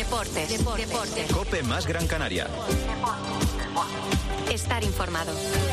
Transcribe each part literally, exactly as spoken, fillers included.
Deportes. Deportes. Deportes. COPE más Gran Canaria. Estar informado.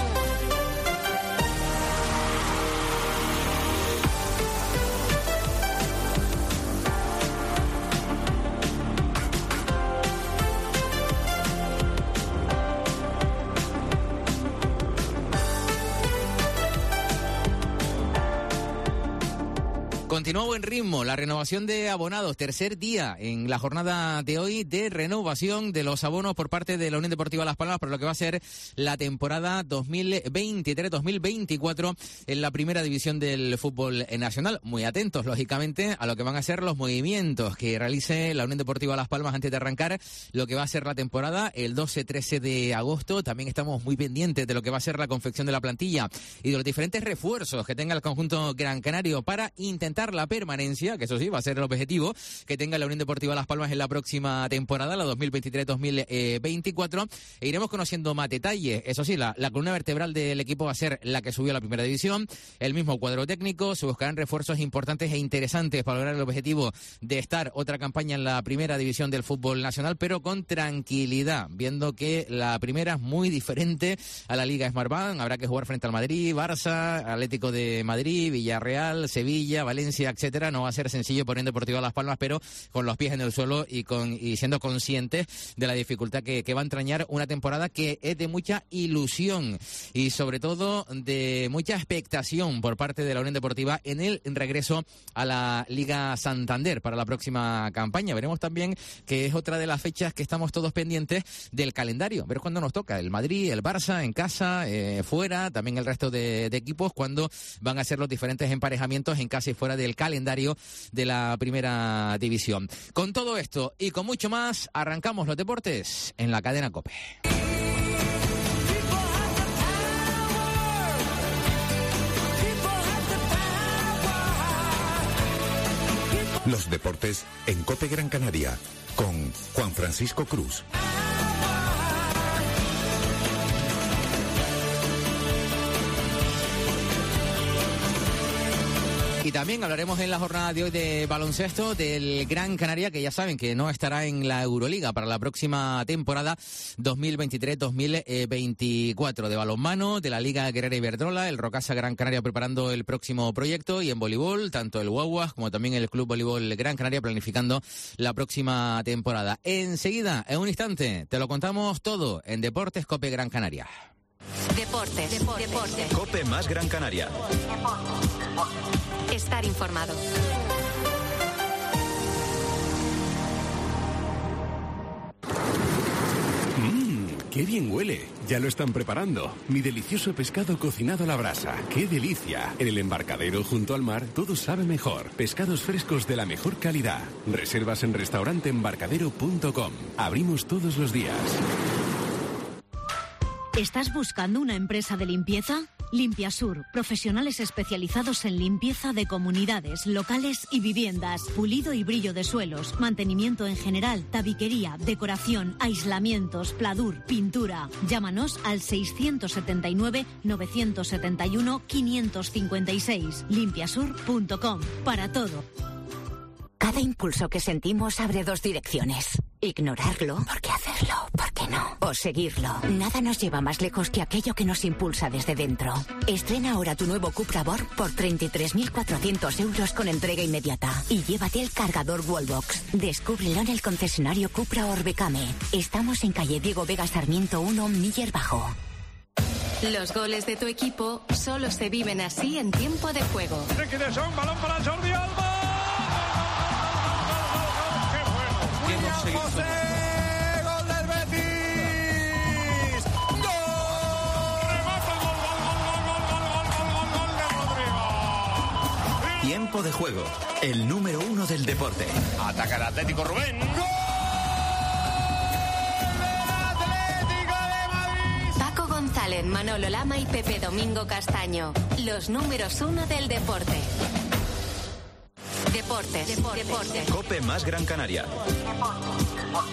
Continúa buen ritmo la renovación de abonados, tercer día en la jornada de hoy de renovación de los abonos por parte de la Unión Deportiva Las Palmas para lo que va a ser la temporada dos mil veintitrés dos mil veinticuatro en la primera división del fútbol nacional. Muy atentos, lógicamente, a lo que van a ser los movimientos que realice la Unión Deportiva Las Palmas antes de arrancar lo que va a ser la temporada el doce trece de agosto. También estamos muy pendientes de lo que va a ser la confección de la plantilla y de los diferentes refuerzos que tenga el conjunto gran canario para intentar la permanencia, que eso sí, va a ser el objetivo que tenga la Unión Deportiva Las Palmas en la próxima temporada, la dos mil veintitrés dos mil veinticuatro, e iremos conociendo más detalles. Eso sí, la, la columna vertebral del equipo va a ser la que subió a la primera división, el mismo cuadro técnico, se buscarán refuerzos importantes e interesantes para lograr el objetivo de estar otra campaña en la primera división del fútbol nacional, pero con tranquilidad, viendo que la primera es muy diferente a la Liga Smartbank. Habrá que jugar frente al Madrid, Barça, Atlético de Madrid, Villarreal, Sevilla, Valencia, etcétera. No va a ser sencillo por Unión Deportiva Las Palmas, pero con los pies en el suelo y con y siendo conscientes de la dificultad que, que va a entrañar una temporada que es de mucha ilusión y sobre todo de mucha expectación por parte de la Unión Deportiva en el regreso a la Liga Santander para la próxima campaña. Veremos también que es otra de las fechas que estamos todos pendientes del calendario, ver cuándo nos toca el Madrid, el Barça en casa, eh, fuera, también el resto de, de equipos, cuándo van a ser los diferentes emparejamientos en casa y fuera del calendario de la primera división. Con todo esto y con mucho más, arrancamos los deportes en la cadena COPE. Los deportes en COPE Gran Canaria con Juan Francisco Cruz. Y también hablaremos en la jornada de hoy de baloncesto del Gran Canaria, que ya saben que no estará en la Euroliga para la próxima temporada dos mil veintitrés dos mil veinticuatro. De balonmano, de la Liga Guerrera Iberdrola, el Rocasa Gran Canaria preparando el próximo proyecto, y en voleibol, tanto el Guaguas como también el Club Voleibol Gran Canaria planificando la próxima temporada. Enseguida, en un instante, te lo contamos todo en Deportes COPE Gran Canaria. Deportes. Deportes. Deportes. COPE más Gran Canaria. Estar informado. Mmm, qué bien huele. Ya lo están preparando. Mi delicioso pescado cocinado a la brasa. ¡Qué delicia! En el embarcadero junto al mar todo sabe mejor. Pescados frescos de la mejor calidad. Reservas en restaurante embarcadero punto com. Abrimos todos los días. ¿Estás buscando una empresa de limpieza? Limpiasur, profesionales especializados en limpieza de comunidades, locales y viviendas, pulido y brillo de suelos, mantenimiento en general, tabiquería, decoración, aislamientos, pladur, pintura. Llámanos al seiscientos setenta y nueve, novecientos setenta y uno, quinientos cincuenta y seis. limpiasur punto com. Para todo. Cada impulso que sentimos abre dos direcciones. Ignorarlo, ¿por qué hacerlo? ¿Por qué no? O seguirlo. Nada nos lleva más lejos que aquello que nos impulsa desde dentro. Estrena ahora tu nuevo Cupra Born por treinta y tres mil cuatrocientos euros con entrega inmediata. Y llévate el cargador Wallbox. Descúbrelo en el concesionario Cupra Orbecame. Estamos en calle Diego Vega Sarmiento uno, Miller Bajo. Los goles de tu equipo solo se viven así en tiempo de juego. Liquidación, balón para Jordi Alba. William José, gol del Betis. ¡Gol! Remata, gol, gol, gol, gol, gol, gol, gol, gol de Rodrigo. Tiempo de juego, el número uno del deporte. Ataca el Atlético, Rubén. ¡Gol! Atlético de Madrid. Paco González, Manolo Lama y Pepe Domingo Castaño, los números uno del deporte. Deportes. Deportes. Deportes. COPE más Gran Canaria.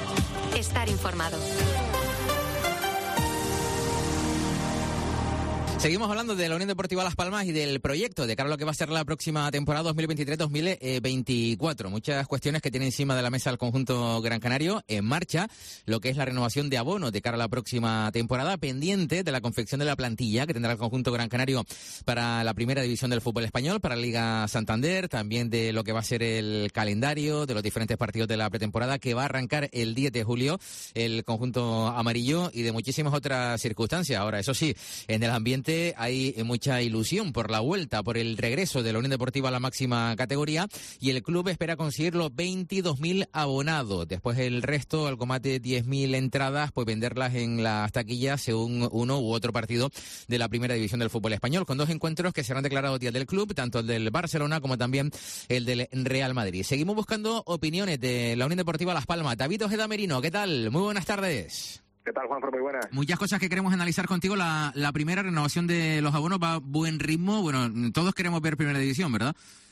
Estar informado. Seguimos hablando de la Unión Deportiva Las Palmas y del proyecto de cara a lo que va a ser la próxima temporada dos mil veintitrés dos mil veinticuatro. Muchas cuestiones que tiene encima de la mesa el conjunto gran canario. En marcha lo que es la renovación de abonos de cara a la próxima temporada, pendiente de la confección de la plantilla que tendrá el conjunto gran canario para la primera división del fútbol español, para la Liga Santander, también de lo que va a ser el calendario de los diferentes partidos de la pretemporada que va a arrancar el diez de julio el conjunto amarillo y de muchísimas otras circunstancias. Ahora, eso sí, en el ambiente hay mucha ilusión por la vuelta, por el regreso de la Unión Deportiva a la máxima categoría, y el club espera conseguir los veintidós mil abonados. Después el resto, algo más de diez mil entradas, pues venderlas en las taquillas según uno u otro partido de la primera división del fútbol español, con dos encuentros que serán declarados días del club, tanto el del Barcelona como también el del Real Madrid. Seguimos buscando opiniones de la Unión Deportiva Las Palmas. David Ojeda Merino, ¿qué tal? Muy buenas tardes. ¿Qué tal, Juanfran? Muy buenas. Muchas cosas que queremos analizar contigo. La, la primera, renovación de los abonos va a buen ritmo. Bueno, todos queremos ver primera división, ¿verdad?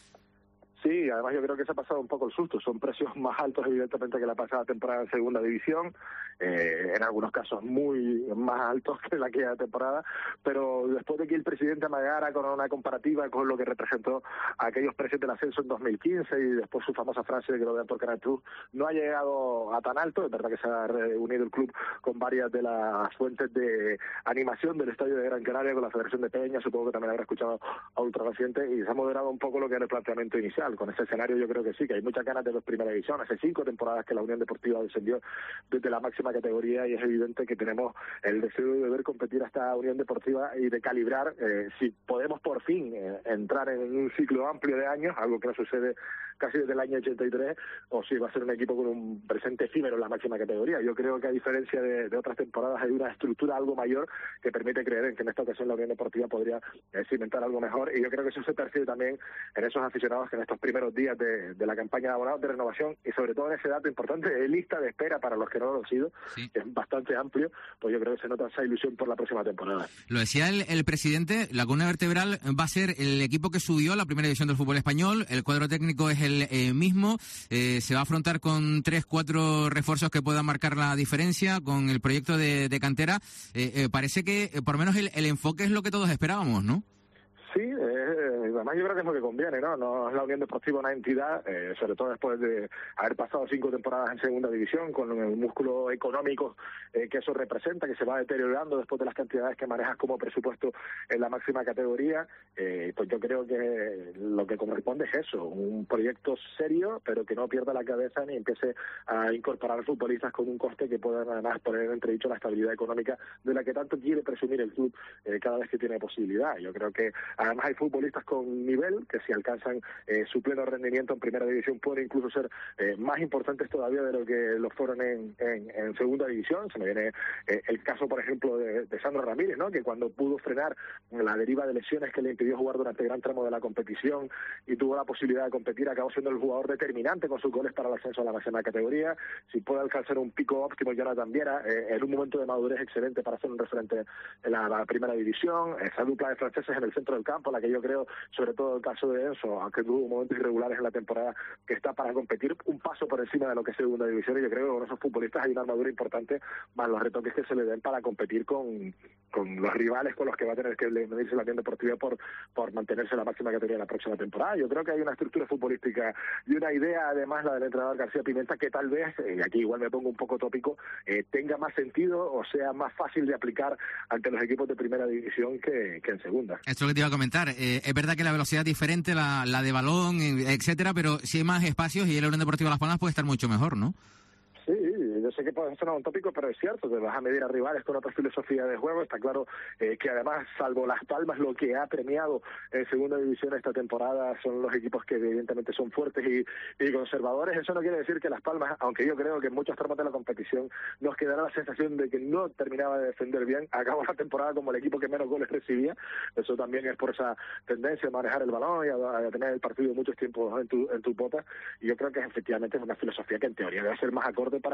Sí, además yo creo que se ha pasado un poco el susto. Son precios más altos, evidentemente, que la pasada temporada en segunda división. Eh, en algunos casos muy más altos que la aquella temporada. Pero después de que el presidente amagara con una comparativa con lo que representó aquellos precios del ascenso en dos mil quince y después su famosa frase de que lo vean por Canal Plus, no ha llegado a tan alto. Es verdad que se ha reunido el club con varias de las fuentes de animación del Estadio de Gran Canaria, con la Federación de Peña, supongo que también habrá escuchado a Ultrarreciente, y se ha moderado un poco lo que era el planteamiento inicial. Con ese escenario yo creo que sí, que hay muchas ganas de los primera división. Hace cinco temporadas que la Unión Deportiva descendió desde la máxima categoría y es evidente que tenemos el deseo de ver competir a esta Unión Deportiva y de calibrar eh, si podemos por fin eh, entrar en un ciclo amplio de años, algo que no sucede casi desde el año ochenta y tres, o si va a ser un equipo con un presente efímero en la máxima categoría. Yo creo que a diferencia de, de otras temporadas hay una estructura algo mayor que permite creer en que en esta ocasión la Unión Deportiva podría eh, cimentar algo mejor, y yo creo que eso se percibe también en esos aficionados que en estos primeros días de, de la campaña de abonados de renovación, y sobre todo en ese dato importante de lista de espera para los que no lo han sido, sí, que es bastante amplio, pues yo creo que se nota esa ilusión por la próxima temporada. Lo decía el, el presidente, la columna vertebral va a ser el equipo que subió a la primera división del fútbol español, el cuadro técnico es el eh, mismo, eh, se va a afrontar con tres, cuatro refuerzos que puedan marcar la diferencia, con el proyecto de, de cantera. Eh, eh, parece que eh, por lo menos el, el enfoque es lo que todos esperábamos, ¿no? Sí, eh, además yo creo que es lo que conviene, ¿no? No es la Unión Deportiva una entidad, eh, sobre todo después de haber pasado cinco temporadas en segunda división, con el músculo económico eh, que eso representa, que se va deteriorando después de las cantidades que manejas como presupuesto en la máxima categoría. Eh, pues yo creo que lo que corresponde es eso, un proyecto serio, pero que no pierda la cabeza ni empiece a incorporar futbolistas con un coste que puedan además poner en entredicho la estabilidad económica de la que tanto quiere presumir el club eh, cada vez que tiene posibilidad. Yo creo que además hay futbolistas con nivel que si alcanzan eh, su pleno rendimiento en primera división pueden incluso ser eh, más importantes todavía de lo que lo fueron en, en, en segunda división. Se me viene eh, el caso, por ejemplo, de, de Sandro Ramírez, ¿no? Que cuando pudo frenar la deriva de lesiones que le impidió jugar durante gran tramo de la competición y tuvo la posibilidad de competir, acabó siendo el jugador determinante con sus goles para el ascenso a la máxima categoría. Si puede alcanzar un pico óptimo, Jonathan Viera, eh, en un momento de madurez excelente para ser un referente en la, la primera división. Esa dupla de franceses en el centro del campo, la que yo creo, sobre todo el caso de Enzo, aunque tuvo momentos irregulares en la temporada, que está para competir un paso por encima de lo que es segunda división, y yo creo que con esos futbolistas hay una armadura importante, más los retoques que se le den para competir con, con los rivales con los que va a tener que medirse la Unión Deportiva por, por mantenerse en la máxima categoría la próxima temporada. Yo creo que hay una estructura futbolística y una idea, además la del entrenador García Pimenta, que tal vez, y aquí igual me pongo un poco tópico, eh, tenga más sentido o sea más fácil de aplicar ante los equipos de primera división que, que en segunda. Esto es lo que te iba a comentar. Eh, es verdad que la velocidad es diferente, la, la de balón, etcétera, pero si hay más espacios y el Unión Deportiva Las Palmas puede estar mucho mejor, ¿no? Sí, yo sé que puede sonar un tópico, pero es cierto, te vas a medir a rivales con otra filosofía de juego. Está claro eh, que además, salvo Las Palmas, lo que ha premiado en segunda división esta temporada son los equipos que evidentemente son fuertes y, y conservadores. Eso no quiere decir que Las Palmas, aunque yo creo que en muchos tramos de la competición nos quedará la sensación de que no terminaba de defender bien, acabó la temporada como el equipo que menos goles recibía. Eso también es por esa tendencia a manejar el balón y a, a tener el partido muchos tiempos en tu, en tu bota. Y yo creo que efectivamente es una filosofía que en teoría debe ser más acorde para, para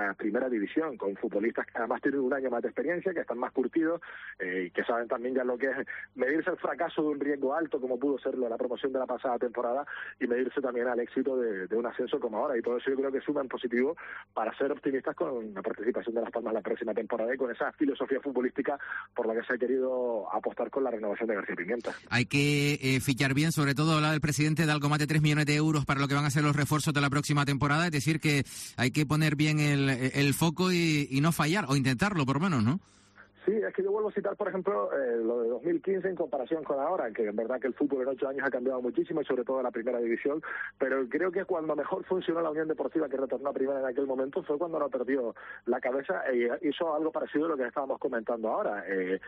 la primera división, con futbolistas que además tienen un año más de experiencia, que están más curtidos, eh, y que saben también ya lo que es medirse el fracaso de un riesgo alto, como pudo serlo la promoción de la pasada temporada, y medirse también al éxito de, de un ascenso como ahora, y todo eso yo creo que suma en positivo para ser optimistas con la participación de Las Palmas la próxima temporada y con esa filosofía futbolística por la que se ha querido apostar con la renovación de García Pimienta. Hay que eh, fichar bien, sobre todo habla del presidente de algo más de tres millones de euros para lo que van a ser los refuerzos de la próxima temporada, es decir que hay que poner bien el, el foco y, y no fallar, o intentarlo por lo menos, ¿no? Sí, es que yo vuelvo a citar, por ejemplo, eh, lo de dos mil quince en comparación con ahora, que en verdad que el fútbol en ocho años ha cambiado muchísimo y sobre todo en la primera división, pero creo que cuando mejor funcionó la Unión Deportiva, que retornó a primera en aquel momento, fue cuando no perdió la cabeza e hizo algo parecido a lo que estábamos comentando ahora. Eh,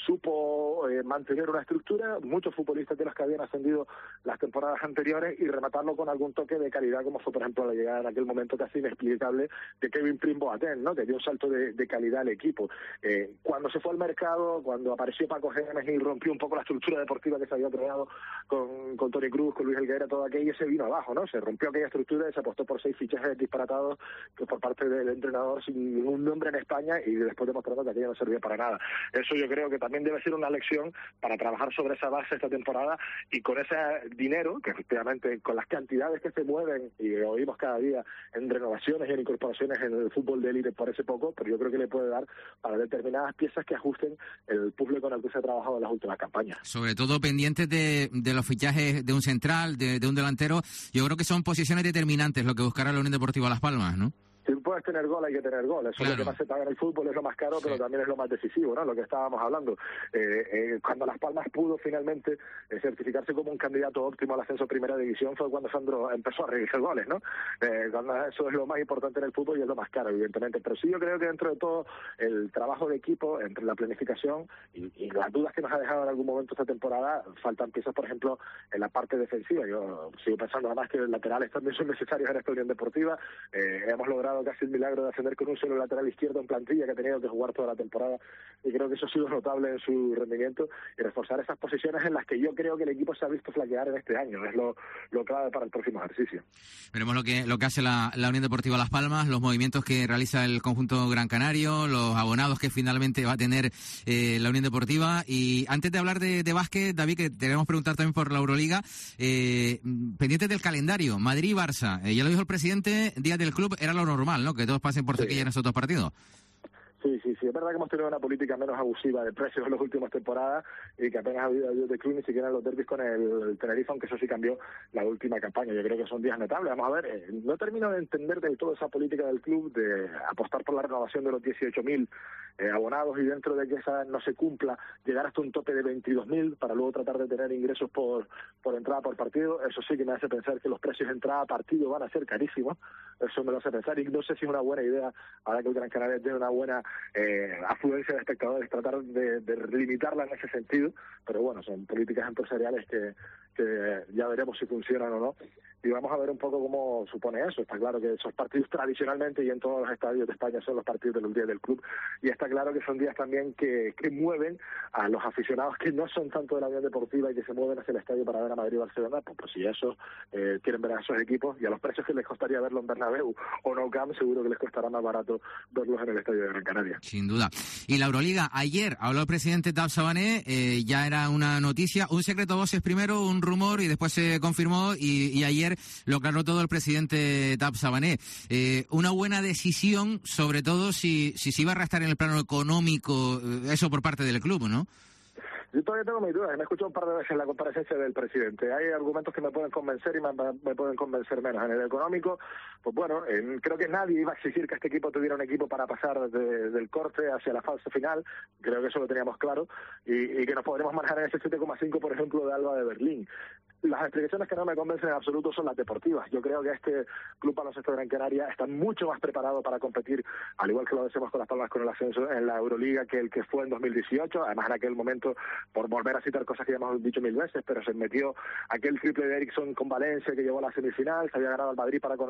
supo eh, mantener una estructura, muchos futbolistas de los que habían ascendido las temporadas anteriores y rematarlo con algún toque de calidad, como fue, por ejemplo, la llegada en aquel momento casi inexplicable de Kevin Prince Boateng, ¿no?, que dio un salto de, de calidad al equipo. Eh, cuando se fue al mercado, cuando apareció Paco Gémez y rompió un poco la estructura deportiva que se había creado con, con Toni Kroos, con Luis Helguera, todo aquello se vino abajo, ¿no? Se rompió aquella estructura y se apostó por seis fichajes disparatados que por parte del entrenador sin ningún nombre en España, y después demostrando que aquello no servía para nada. Eso yo creo que también debe ser una lección para trabajar sobre esa base esta temporada, y con ese dinero, que efectivamente con las cantidades que se mueven y oímos cada día en renovaciones y en incorporaciones en el fútbol de élite, parece poco, pero yo creo que le puede dar para determinadas piezas que ajusten el puzzle con el que se ha trabajado en las últimas campañas. Sobre todo pendientes de, de los fichajes de un central, de, de un delantero. Yo creo que son posiciones determinantes lo que buscará la Unión Deportiva Las Palmas, ¿no? Si puedes tener gol, hay que tener gol. Eso claro. Es lo que más se paga en el fútbol, es lo más caro, sí. Pero también es lo más decisivo, ¿no? Lo que estábamos hablando. Eh, eh, cuando Las Palmas pudo finalmente eh, certificarse como un candidato óptimo al ascenso a primera división fue cuando Sandro empezó a revisar goles, ¿no? Eh, cuando eso es lo más importante en el fútbol y es lo más caro, evidentemente. Pero sí, yo creo que dentro de todo el trabajo de equipo, entre la planificación y, y las dudas que nos ha dejado en algún momento esta temporada, faltan piezas, por ejemplo, en la parte defensiva. Yo sigo pensando además que los laterales también son necesarios en esta Unión Deportiva. Eh, hemos logrado casi el milagro de ascender con un solo lateral izquierdo en plantilla, que ha tenido que jugar toda la temporada, y creo que eso ha sido notable en su rendimiento, y reforzar esas posiciones en las que yo creo que el equipo se ha visto flaquear en este año, es lo, lo clave para el próximo ejercicio. Veremos lo que lo que hace la, la Unión Deportiva Las Palmas, los movimientos que realiza el conjunto gran canario, los abonados que finalmente va a tener eh, la Unión Deportiva. Y antes de hablar de, de básquet, David, que te queremos preguntar también por la Euroliga, eh, pendientes del calendario, Madrid y Barça, eh, ya lo dijo el presidente, día del club era lo normal, ¿no?, que todos pasen por Sevilla en esos dos partidos. Sí, sí, sí, es verdad que hemos tenido una política menos abusiva de precios en las últimas temporadas y que apenas ha habido ayuda de club, ni siquiera en los derbis con el Tenerife, aunque eso sí cambió la última campaña. Yo creo que son días notables. Vamos a ver, eh, no termino de entender del todo esa política del club de apostar por la renovación de los dieciocho mil eh, abonados y dentro de que esa no se cumpla, llegar hasta un tope de veintidós mil para luego tratar de tener ingresos por, por entrada por partido. Eso sí que me hace pensar que los precios de entrada a partido van a ser carísimos. Eso me lo hace pensar y no sé si es una buena idea, ahora que el Gran Canaria tiene una buena Eh, afluencia de espectadores, tratar de, de limitarla en ese sentido, pero bueno, son políticas empresariales que, que ya veremos si funcionan o no, y vamos a ver un poco cómo supone eso. Está claro que esos partidos tradicionalmente y en todos los estadios de España son los partidos de los días del club, y está claro que son días también que, que mueven a los aficionados que no son tanto de la Unión Deportiva y que se mueven hacia el estadio para ver a Madrid y Barcelona, pues, pues si eso eh, quieren ver a esos equipos, y a los precios que les costaría verlo en Bernabéu o Nou Camp, seguro que les costará más barato verlos en el estadio de Gran Canaria. Sin duda. Y la Euroliga, ayer habló el presidente Tab Sabané, eh, ya era una noticia, un secreto a voces primero, un rumor, y después se confirmó, y, y ayer lo aclaró todo el presidente Tab Sabané. Eh, una buena decisión, sobre todo si, si se iba a restar en el plano económico, eso por parte del club, ¿no? Yo todavía tengo mis dudas, me he escuchado un par de veces la comparecencia del presidente. Hay argumentos que me pueden convencer y me, me pueden convencer menos. En el económico, pues bueno, eh, creo que nadie iba a exigir que este equipo tuviera un equipo para pasar de, del corte hacia la fase final. Creo que eso lo teníamos claro. Y, y que nos podremos manejar en ese siete coma cinco, por ejemplo, de Alba de Berlín. Las explicaciones que no me convencen en absoluto son las deportivas. Yo creo que este Club Baloncesto Gran Canaria está mucho más preparado para competir, al igual que lo decimos con Las Palmas con el ascenso en la Euroliga, que el que fue en dos mil dieciocho. Además, en aquel momento, por volver a citar cosas que ya hemos dicho mil veces, pero se metió aquel triple de Eriksson con Valencia que llevó a la semifinal, se había ganado al Madrid para conseguir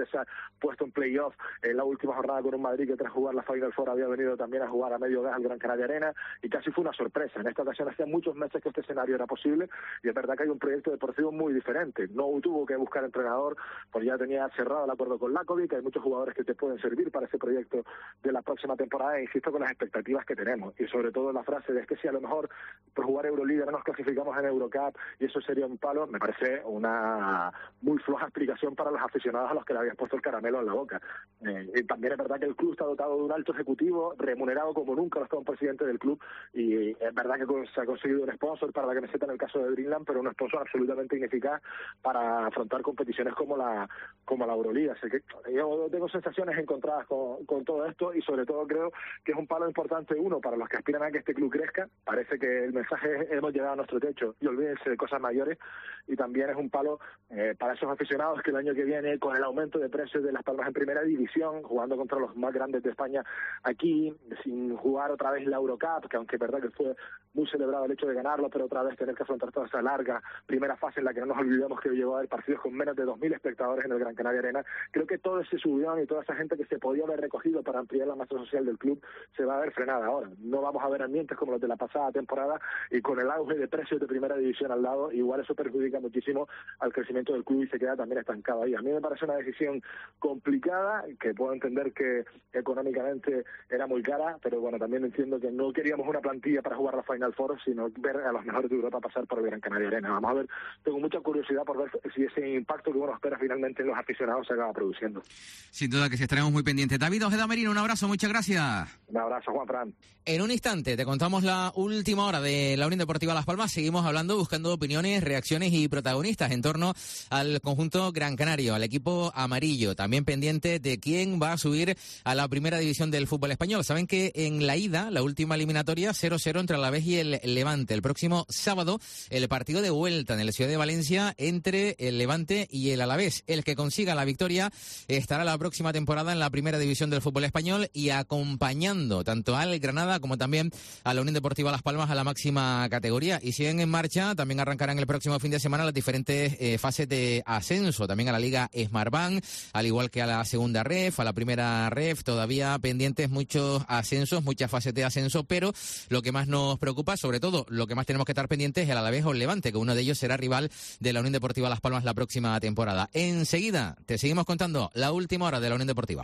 sorpresa puesto en playoff en la última jornada con un Madrid que tras jugar la Final Four había venido también a jugar a medio gas al Gran Canaria Arena, y casi fue una sorpresa. En esta ocasión hacía muchos meses que este escenario era posible, y es verdad que hay un proyecto deportivo muy diferente. No tuvo que buscar entrenador, pues ya tenía cerrado el acuerdo con Lakovic, hay muchos jugadores que te pueden servir para ese proyecto de la próxima temporada, e insisto con las expectativas que tenemos, y sobre todo la frase de es que si a lo mejor por jugar Euroliga no nos clasificamos en Eurocup y eso sería un palo, me parece una muy floja explicación para los aficionados a los que le habías puesto el caramelo en la boca. Eh, y también es verdad que el club está dotado de un alto ejecutivo, remunerado como nunca lo está un presidente del club, y es verdad que se ha conseguido un sponsor para la camiseta en el caso de Dreamland, pero un sponsor absolutamente ineficaz para afrontar competiciones como la como la Euroliga. Así que yo tengo sensaciones encontradas con, con todo esto, y sobre todo creo que es un palo importante, uno, para los que aspiran a que este club crezca. Parece que el mensaje es: hemos llegado a nuestro techo y olvídense de cosas mayores, y también es un palo eh, para esos aficionados que el año que viene, con el aumento de precios de Las Palmas en primera división, jugando contra los más grandes de España aquí, sin jugar otra vez la Eurocup, que aunque es verdad que fue muy celebrado el hecho de ganarlo, pero otra vez tener que afrontar toda esa larga primera fase en la que no nos olvidemos que llegó a haber partidos con menos de dos mil espectadores en el Gran Canaria Arena. Creo que todo ese subidón y toda esa gente que se podía haber recogido para ampliar la masa social del club se va a ver frenada ahora. No vamos a ver ambientes como los de la pasada temporada, y con el auge de precios de primera división al lado, igual eso perjudica muchísimo al crecimiento del club y se queda también estancado ahí. A mí me parece una decisión complicada, que puedo entender que económicamente era muy cara, pero bueno, también entiendo que no queríamos una plantilla para jugar la Final Four, sino ver a los mejores de Europa pasar por el Gran Canaria Arena. Vamos a ver, tengo mucha curiosidad por ver si ese impacto que uno espera finalmente en los aficionados se acaba produciendo. Sin duda que sí, estaremos muy pendientes. David Ojeda Merino, un abrazo, muchas gracias. Un abrazo, Juan Fran. En un instante te contamos la última hora de la Unión Deportiva Las Palmas. Seguimos hablando, buscando opiniones, reacciones y protagonistas en torno al conjunto Gran Canario, al equipo amarillo. También pendiente de quién va a subir a la primera división del fútbol español. Saben que en la ida, la última eliminatoria, cero cero entre Alavés y el Levante. El próximo sábado, el partido de vuelta en la ciudad de Valencia entre el Levante y el Alavés. El que consiga la victoria estará la próxima temporada en la primera división del fútbol español y acompañando tanto al Granada como también a la Unión Deportiva Las Palmas a la máxima categoría. Y siguen en marcha, también arrancarán el próximo fin de semana las diferentes eh, fases de ascenso, también a la Liga Smartbank, al igual que a la segunda ref, a la primera ref, todavía pendientes muchos ascensos, muchas fases de ascenso, pero lo que más nos preocupa, sobre todo lo que más tenemos que estar pendientes, es el Alavés o el Levante, que uno de ellos será rival de la Unión Deportiva Las Palmas la próxima temporada. Enseguida te seguimos contando la última hora de la Unión Deportiva.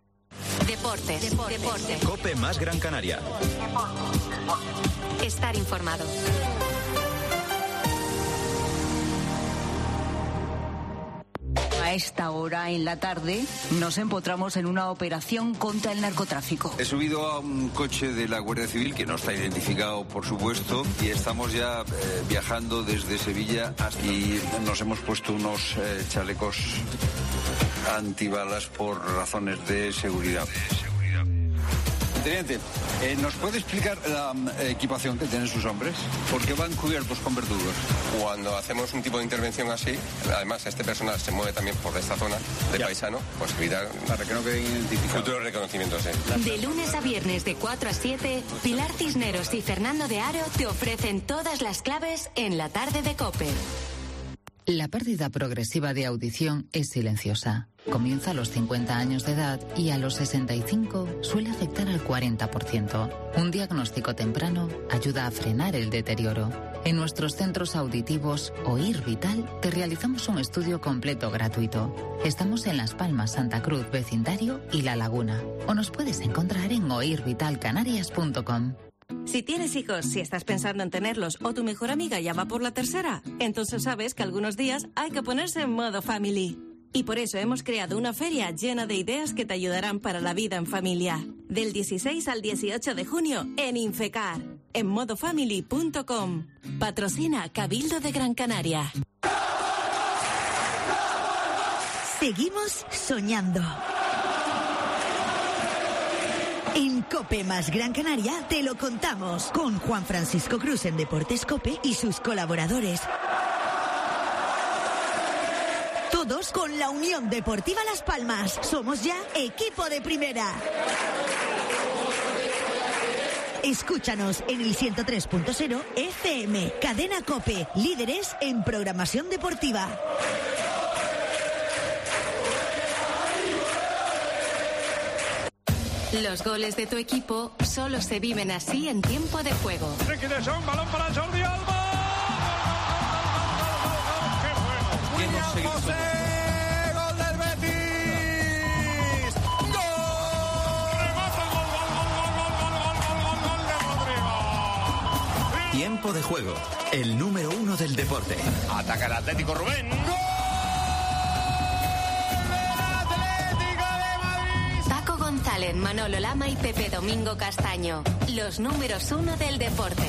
Deportes, deportes, deportes. COPE más Gran Canaria. Estar informado. A esta hora en la tarde nos empotramos en una operación contra el narcotráfico. He subido a un coche de la Guardia Civil, que no está identificado, por supuesto, y estamos ya eh, viajando desde Sevilla hasta... y nos hemos puesto unos eh, chalecos antibalas por razones de seguridad. Teniente, eh, ¿nos puede explicar la um, equipación que tienen sus hombres? Porque van cubiertos con verdugos. Cuando hacemos un tipo de intervención así, además este personal se mueve también por esta zona de ya. paisano, pues evitar para que no quede identificado. Futuros reconocimientos, sí. De lunes a viernes de cuatro a siete, Pilar Cisneros y Fernando de Aro te ofrecen todas las claves en la tarde de COPE. La pérdida progresiva de audición es silenciosa. Comienza a los cincuenta años de edad y a los sesenta y cinco suele afectar al cuarenta por ciento. Un diagnóstico temprano ayuda a frenar el deterioro. En nuestros centros auditivos Oír Vital te realizamos un estudio completo gratuito. Estamos en Las Palmas, Santa Cruz, Vecindario y La Laguna. O nos puedes encontrar en oír vital canarias punto com. Si tienes hijos, si estás pensando en tenerlos o tu mejor amiga ya va por la tercera, entonces sabes que algunos días hay que ponerse en modo family. Y por eso hemos creado una feria llena de ideas que te ayudarán para la vida en familia. Del dieciséis al dieciocho de junio en Infecar, en modo family punto com. Patrocina Cabildo de Gran Canaria. Seguimos soñando. En COPE más Gran Canaria te lo contamos con Juan Francisco Cruz en Deportes COPE y sus colaboradores. Todos con la Unión Deportiva Las Palmas. Somos ya equipo de primera. Escúchanos en el ciento tres punto cero F M. Cadena COPE, líderes en programación deportiva. Los goles de tu equipo solo se viven así en tiempo de juego. Ricky de Jong, balón para Jordi Alba. ¡Qué bueno! William José, gol del Betis. ¡Gol! Remata el gol, gol, gol, gol, gol, gol, gol, gol, gol de Rodrigo. Tiempo de juego, el número uno del deporte. Ataca el Atlético Rubén. ¡Gol! González, Manolo Lama y Pepe Domingo Castaño, los números uno del deporte.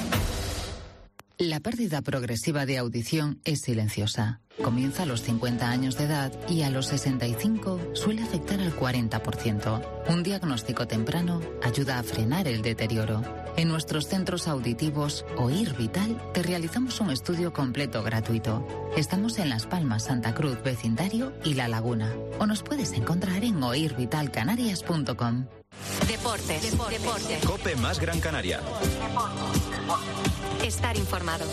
La pérdida progresiva de audición es silenciosa. Comienza a los cincuenta años de edad y a los sesenta y cinco suele afectar al cuarenta por ciento. Un diagnóstico temprano ayuda a frenar el deterioro. En nuestros centros auditivos Oír Vital te realizamos un estudio completo gratuito. Estamos en Las Palmas, Santa Cruz, Vecindario y La Laguna. O nos puedes encontrar en oír vital canarias punto com. Deportes, deportes, deportes. Cope más Gran Canaria. Estar informado.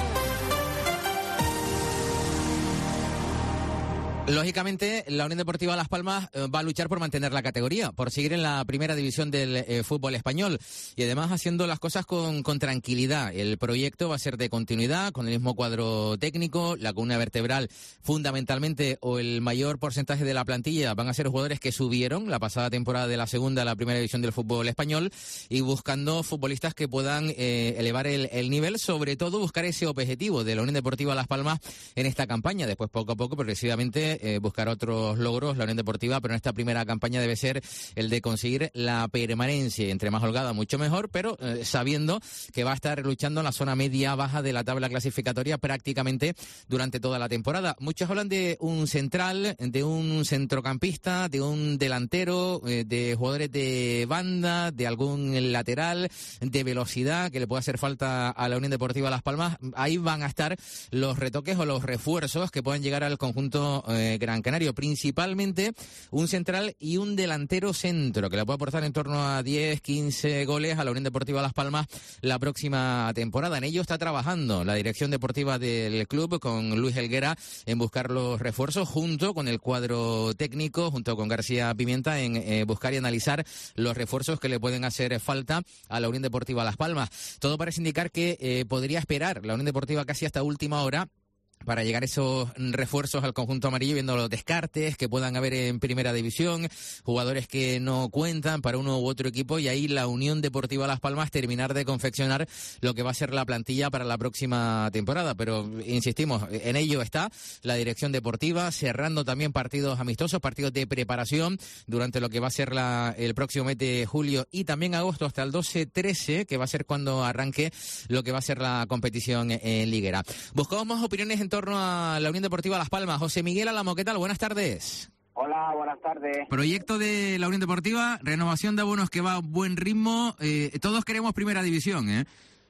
Lógicamente, la Unión Deportiva Las Palmas eh, va a luchar por mantener la categoría, por seguir en la primera división del eh, fútbol español y además haciendo las cosas con, con tranquilidad. El proyecto va a ser de continuidad, con el mismo cuadro técnico, la columna vertebral fundamentalmente o el mayor porcentaje de la plantilla van a ser jugadores que subieron la pasada temporada de la segunda a la primera división del fútbol español y buscando futbolistas que puedan eh, elevar el, el nivel, sobre todo buscar ese objetivo de la Unión Deportiva Las Palmas en esta campaña. Después, poco a poco, progresivamente, Eh, buscar otros logros la Unión Deportiva, pero en esta primera campaña debe ser el de conseguir la permanencia. Entre más holgada, mucho mejor, pero eh, sabiendo que va a estar luchando en la zona media-baja de la tabla clasificatoria prácticamente durante toda la temporada. Muchos hablan de un central, de un centrocampista, de un delantero, eh, de jugadores de banda, de algún lateral, de velocidad que le pueda hacer falta a la Unión Deportiva Las Palmas. Ahí van a estar los retoques o los refuerzos que puedan llegar al conjunto eh, Gran Canario, principalmente un central y un delantero centro que le puede aportar en torno a diez, quince goles a la Unión Deportiva Las Palmas la próxima temporada. En ello está trabajando la dirección deportiva del club con Luis Helguera en buscar los refuerzos junto con el cuadro técnico, junto con García Pimienta en eh, buscar y analizar los refuerzos que le pueden hacer falta a la Unión Deportiva Las Palmas. Todo parece indicar que eh, podría esperar la Unión Deportiva casi hasta última hora para llegar esos refuerzos al conjunto amarillo, viendo los descartes que puedan haber en primera división, jugadores que no cuentan para uno u otro equipo, y ahí la Unión Deportiva Las Palmas terminar de confeccionar lo que va a ser la plantilla para la próxima temporada. Pero insistimos, en ello está la dirección deportiva, cerrando también partidos amistosos, partidos de preparación durante lo que va a ser la, el próximo mes de julio y también agosto hasta el doce trece, que va a ser cuando arranque lo que va a ser la competición en liguera. Buscamos más opiniones en torno a la Unión Deportiva Las Palmas. José Miguel Alamo, ¿qué tal? Buenas tardes. Hola, buenas tardes. Proyecto de la Unión Deportiva, renovación de abonos que va a buen ritmo. Eh, todos queremos primera división, ¿eh?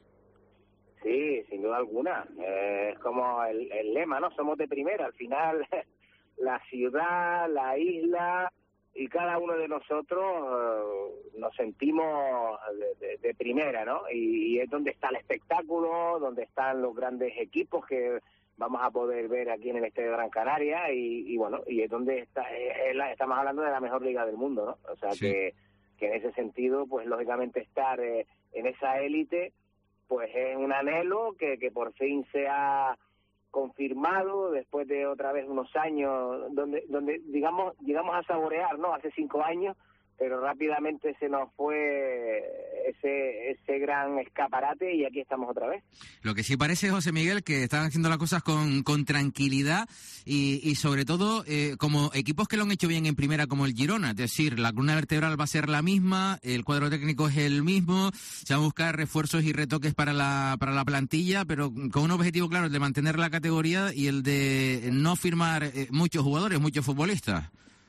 Sí, sin duda alguna. Eh, es como el, el lema, ¿no? Somos de primera. Al final, la ciudad, la isla y cada uno de nosotros eh, nos sentimos de, de, de primera, ¿no? Y, y es donde está el espectáculo, donde están los grandes equipos que vamos a poder ver aquí en el Estadio de Gran Canaria y, y bueno, y es donde está, es la, estamos hablando de la mejor liga del mundo, ¿no? O sea, sí. que, que en ese sentido, pues lógicamente estar eh, en esa élite, pues es un anhelo que, que por fin se ha confirmado después de otra vez unos años donde, donde digamos, llegamos a saborear, ¿no? Hace cinco años, pero rápidamente se nos fue ese ese gran escaparate y aquí estamos otra vez. Lo que sí parece, José Miguel, que están haciendo las cosas con, con tranquilidad y, y sobre todo eh, como equipos que lo han hecho bien en primera, como el Girona, es decir, la columna vertebral va a ser la misma, el cuadro técnico es el mismo, se van a buscar refuerzos y retoques para la para la plantilla, pero con un objetivo claro, el de mantener la categoría y el de no firmar eh, muchos jugadores, muchos futbolistas.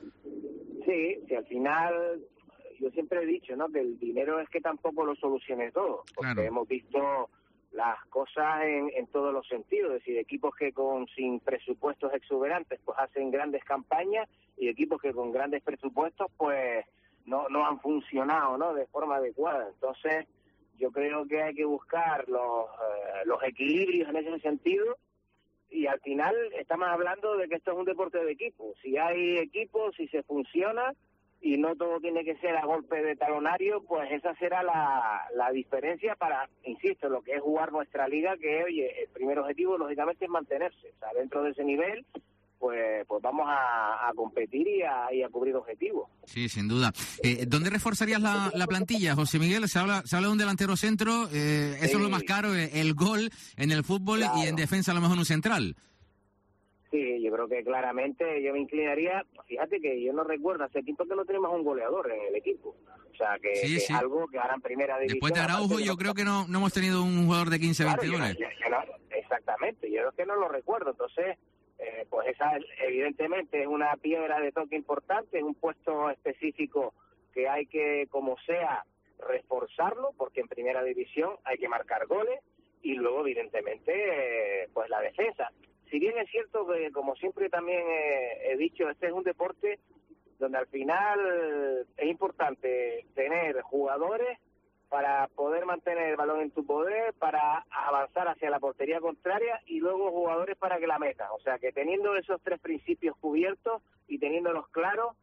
Sí, si al final, yo siempre he dicho, ¿no?, que el dinero es que tampoco lo solucione todo, porque claro. hemos visto las cosas en, en todos los sentidos, es decir, equipos que con sin presupuestos exuberantes pues hacen grandes campañas y equipos que con grandes presupuestos pues no no han funcionado, ¿no?, de forma adecuada. Entonces, yo creo que hay que buscar los eh, los equilibrios en ese sentido. Y al final estamos hablando de que esto es un deporte de equipo. Si hay equipo, si se funciona y no todo tiene que ser a golpe de talonario, pues esa será la, la diferencia para, insisto, lo que es jugar nuestra liga, que, oye, el primer objetivo, lógicamente, es mantenerse. O sea, dentro de ese nivel, pues pues vamos a, a competir y a, y a cubrir objetivos. Sí, sin duda. Eh, ¿Dónde reforzarías la, la plantilla, José Miguel? Se habla, se habla de un delantero centro, eh, eso sí. Es lo más caro, el gol en el fútbol, claro. Y en defensa a lo mejor un central. Sí, yo creo que claramente yo me inclinaría, fíjate que yo no recuerdo hace tiempo que no tenemos un goleador en el equipo. O sea, que, sí, que sí. es algo que ahora en primera división... Después de Araujo yo creo que no, no hemos tenido un jugador de quince, claro, veinte goles. Yo, yo, yo no, exactamente, yo es que no lo recuerdo, entonces... Eh, pues esa evidentemente es una piedra de toque importante, es un puesto específico que hay que, como sea, reforzarlo, porque en primera división hay que marcar goles, y luego evidentemente eh, pues la defensa. Si bien es cierto que, como siempre también eh, he dicho, este es un deporte donde al final es importante tener jugadores para poder mantener el balón en tu poder, para avanzar hacia la portería contraria, y luego jugadores para que la metan. O sea, que teniendo esos tres principios cubiertos y teniéndolos claros,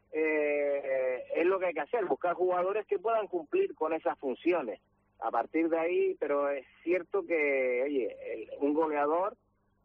eh, es lo que hay que hacer, buscar jugadores que puedan cumplir con esas funciones. A partir de ahí, pero es cierto que, oye, el, un goleador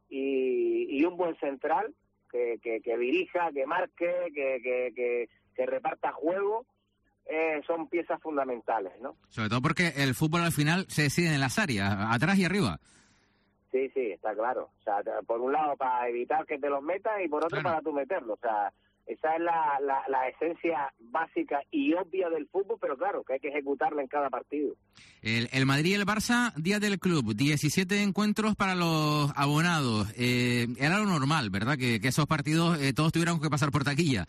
y, y un buen central que, que, que dirija, que marque, que, que, que, que reparta juego, Eh, son piezas fundamentales, ¿no? Sobre todo porque el fútbol al final se decide en las áreas, atrás y arriba. Sí, sí, está claro. O sea, por un lado para evitar que te los metan y por otro claro. Para tú meterlos. O sea, esa es la, la, la esencia básica y obvia del fútbol, pero claro, que hay que ejecutarla en cada partido. El, el Madrid y el Barça, día del club, diecisiete encuentros para los abonados. Eh, era lo normal, ¿verdad? Que, que esos partidos eh, todos tuvieran que pasar por taquilla.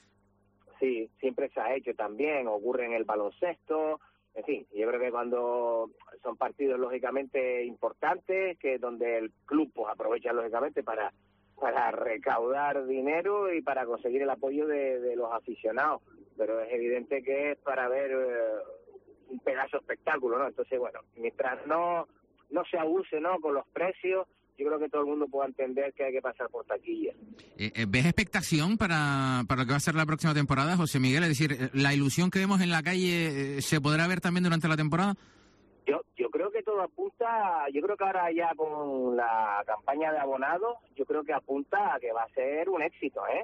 Sí, siempre se ha hecho también, ocurre en el baloncesto, en fin, yo creo que cuando son partidos lógicamente importantes, que donde el club pues aprovecha lógicamente para para recaudar dinero y para conseguir el apoyo de, de los aficionados, pero es evidente que es para ver eh, un pedazo de espectáculo, ¿no? Entonces, bueno, mientras no no se abuse, ¿no?, con los precios, yo creo que todo el mundo pueda entender que hay que pasar por taquilla. Eh, ¿Ves expectación para, para lo que va a ser la próxima temporada, José Miguel? Es decir, ¿la ilusión que vemos en la calle eh, se podrá ver también durante la temporada? Yo yo creo que todo apunta, yo creo que ahora ya con la campaña de abonados, yo creo que apunta a que va a ser un éxito, ¿eh?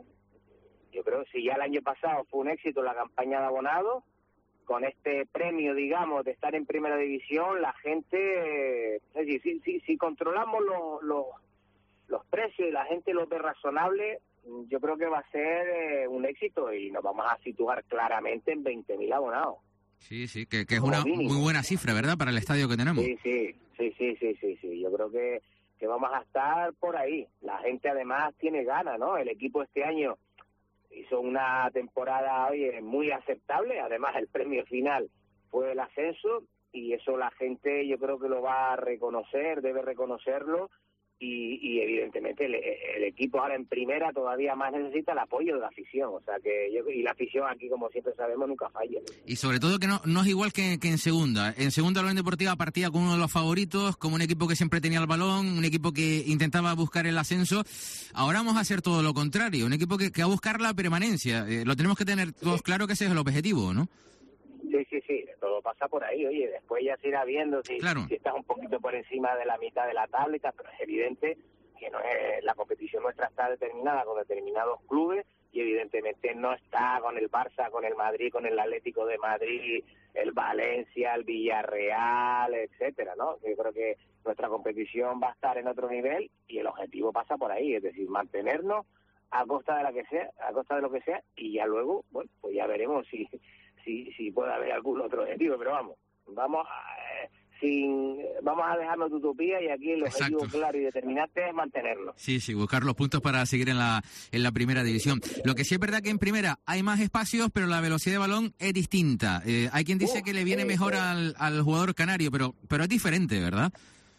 Yo creo que si ya el año pasado fue un éxito la campaña de abonados, con este premio, digamos, de estar en primera división, la gente, es decir, si, si, si controlamos los, los, los precios y la gente los ve razonables, yo creo que va a ser eh, un éxito y nos vamos a situar claramente en veinte mil abonados. Sí, sí, que, que es una mínimo. Muy buena cifra, ¿verdad?, para el estadio que tenemos. Sí, sí, sí, sí, sí, sí, sí. Yo creo que, que vamos a estar por ahí. La gente además tiene ganas, ¿no? El equipo este año hizo una temporada, oye, muy aceptable, además el premio final fue el ascenso y eso la gente yo creo que lo va a reconocer, debe reconocerlo y, y evidentemente el, el equipo ahora en primera todavía más necesita el apoyo de la afición, o sea que yo, y la afición aquí como siempre sabemos nunca falla. Y sobre todo que no no es igual que, que en segunda, en segunda la Unión Deportiva partía con uno de los favoritos, como un equipo que siempre tenía el balón, un equipo que intentaba buscar el ascenso, ahora vamos a hacer todo lo contrario, un equipo que, que va a buscar la permanencia, eh, lo tenemos que tener todos sí. Claro que ese es el objetivo, ¿no? Sí, sí, sí, todo pasa por ahí, oye, después ya se irá viendo si, claro. si estás un poquito por encima de la mitad de la tabla, pero es evidente que no es, la competición nuestra está determinada con determinados clubes y evidentemente no está con el Barça, con el Madrid, con el Atlético de Madrid, el Valencia, el Villarreal, etcétera, ¿no? Yo creo que nuestra competición va a estar en otro nivel y el objetivo pasa por ahí, es decir, mantenernos a costa de la que sea, a costa de lo que sea y ya luego, bueno, pues ya veremos si si si puede haber algún otro objetivo, pero vamos, vamos a, eh, sin vamos a dejarnos de utopía y aquí el Exacto. objetivo claro y determinante es mantenerlo. Sí, sí, buscar los puntos para seguir en la en la primera división. Lo que sí es verdad que en primera hay más espacios, pero la velocidad de balón es distinta. Eh, hay quien dice uh, que le viene sí, mejor sí. al al jugador canario, pero pero es diferente, ¿verdad?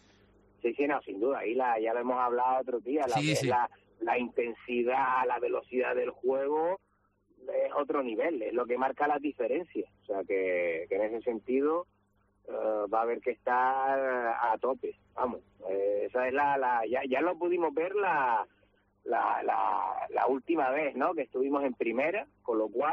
Sí, sí, no, sin duda. Ahí la ya lo hemos hablado otro día, la, sí, sí. la la intensidad, la velocidad del juego es otro nivel, es lo que marca las diferencias. O sea que, que en ese sentido uh, va a haber que estar a tope. Vamos, eh, esa es la, la ya, ya lo pudimos ver la, la la la última vez, ¿no? Que estuvimos en primera, con lo cual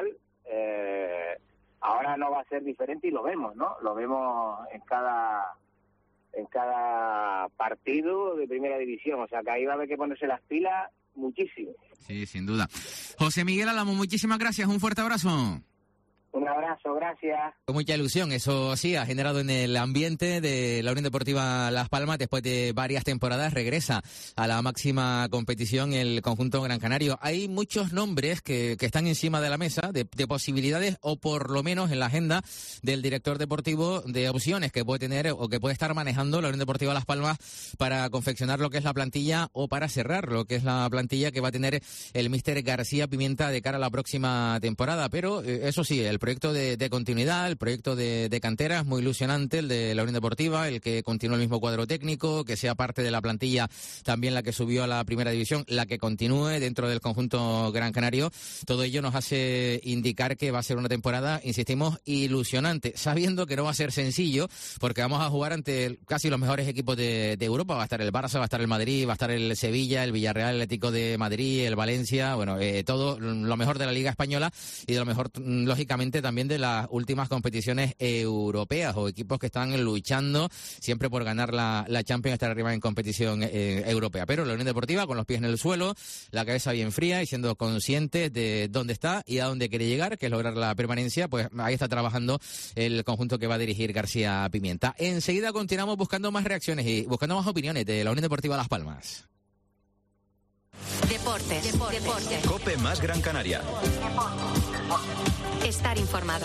eh, ahora no va a ser diferente y lo vemos, ¿no? Lo vemos en cada en cada partido de primera división, o sea que ahí va a haber que ponerse las pilas muchísimo. Sí, sin duda. José Miguel Álamo, muchísimas gracias, un fuerte abrazo. Un abrazo, gracias. Con mucha ilusión, eso sí, ha generado en el ambiente de la Unión Deportiva Las Palmas, después de varias temporadas, regresa a la máxima competición el conjunto gran canario. Hay muchos nombres que, que están encima de la mesa, de, de posibilidades, o por lo menos en la agenda del director deportivo, de opciones que puede tener o que puede estar manejando la Unión Deportiva Las Palmas para confeccionar lo que es la plantilla o para cerrar lo que es la plantilla que va a tener el míster García Pimienta de cara a la próxima temporada. Pero eh, eso sí, el proyecto de, de continuidad, el proyecto de, de cantera es muy ilusionante, el de la Unión Deportiva, el que continúe el mismo cuadro técnico, que sea parte de la plantilla también la que subió a la primera división, la que continúe dentro del conjunto gran canario. Todo ello nos hace indicar que va a ser una temporada, insistimos, ilusionante, sabiendo que no va a ser sencillo, porque vamos a jugar ante casi los mejores equipos de, de Europa. Va a estar el Barça, va a estar el Madrid, va a estar el Sevilla, el Villarreal, el Atlético de Madrid, el Valencia, bueno, eh, todo lo mejor de la Liga Española y de lo mejor, lógicamente, también de las últimas competiciones europeas, o equipos que están luchando siempre por ganar la, la Champions, estar arriba en competición eh, europea. Pero la Unión Deportiva con los pies en el suelo, la cabeza bien fría y siendo consciente de dónde está y a dónde quiere llegar, que es lograr la permanencia, pues ahí está trabajando el conjunto que va a dirigir García Pimienta. Enseguida continuamos buscando más reacciones y buscando más opiniones de la Unión Deportiva Las Palmas. Deportes, deportes, deportes. COPE más Gran Canaria. Estar informado.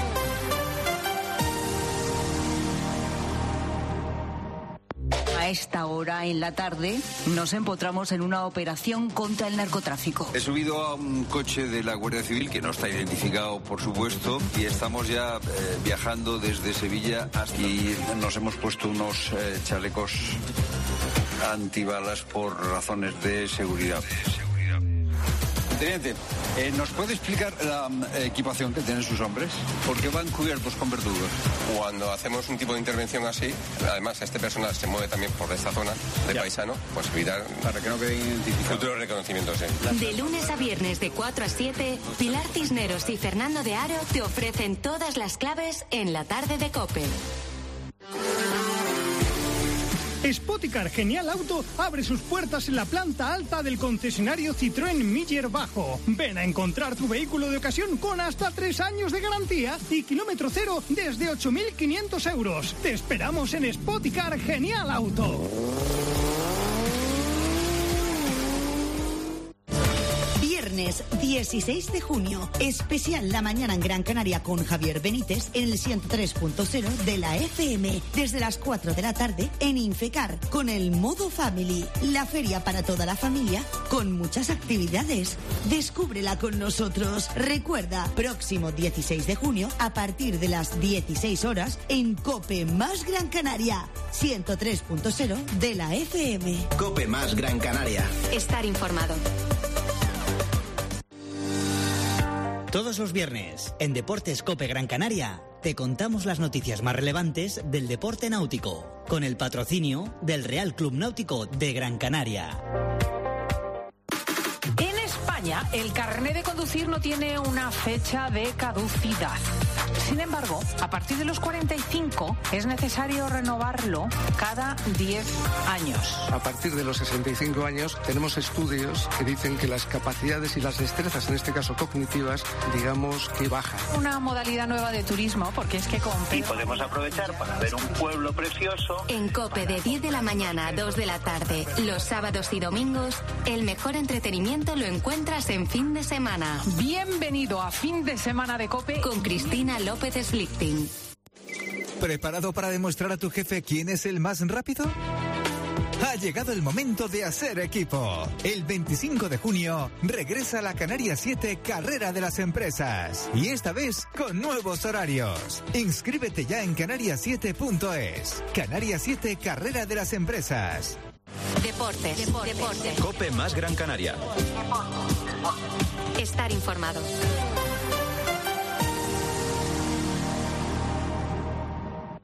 A esta hora en la tarde nos empotramos en una operación contra el narcotráfico. He subido a un coche de la Guardia Civil que no está identificado, por supuesto, y estamos ya eh, viajando desde Sevilla hasta y nos hemos puesto unos eh, chalecos antibalas por razones de seguridad. Teniente, eh, ¿nos puede explicar la um, equipación que tienen sus hombres? Porque van cubiertos con verdugos. Cuando hacemos un tipo de intervención así, además este personal se mueve también por esta zona de ya. paisano, pues evitar para que no quede identificado. Futuros reconocimientos, sí. De lunes a viernes de cuatro a siete, Pilar Cisneros y Fernando de Aro te ofrecen todas las claves en la tarde de COPE. Spoticar Genial Auto abre sus puertas en la planta alta del concesionario Citroën Miller Bajo. Ven a encontrar tu vehículo de ocasión con hasta tres años de garantía y kilómetro cero desde ocho mil quinientos euros. Te esperamos en Spoticar Genial Auto. Viernes dieciséis de junio, especial La Mañana en Gran Canaria con Javier Benítez en el ciento tres punto cero de la F M, desde las cuatro de la tarde en Infecar con el Modo Family, la feria para toda la familia con muchas actividades. Descúbrela con nosotros. Recuerda, próximo dieciséis de junio a partir de las dieciséis horas en COPE más Gran Canaria, ciento tres punto cero de la F M. COPE más Gran Canaria. Estar informado. Todos los viernes, en Deportes COPE Gran Canaria, te contamos las noticias más relevantes del deporte náutico, con el patrocinio del Real Club Náutico de Gran Canaria. En España, el carné de conducir no tiene una fecha de caducidad. Sin embargo, a partir de los cuarenta y cinco es necesario renovarlo cada diez años. A partir de los sesenta y cinco años tenemos estudios que dicen que las capacidades y las destrezas, en este caso cognitivas, digamos que bajan. Una modalidad nueva de turismo, porque es que con... Y podemos aprovechar para ver un pueblo precioso. En COPE de diez de la mañana a dos de la tarde, los sábados y domingos, el mejor entretenimiento lo encuentras en fin de semana. Bienvenido a Fin de Semana de COPE con Cristina López Slichting. ¿Preparado para demostrar a tu jefe quién es el más rápido? Ha llegado el momento de hacer equipo. El veinticinco de junio regresa la Canarias siete Carrera de las Empresas. Y esta vez con nuevos horarios. Inscríbete ya en canarias siete punto es. Canarias siete Carrera de las Empresas. Deportes, deportes, deportes. COPE más Gran Canaria. Estar informado.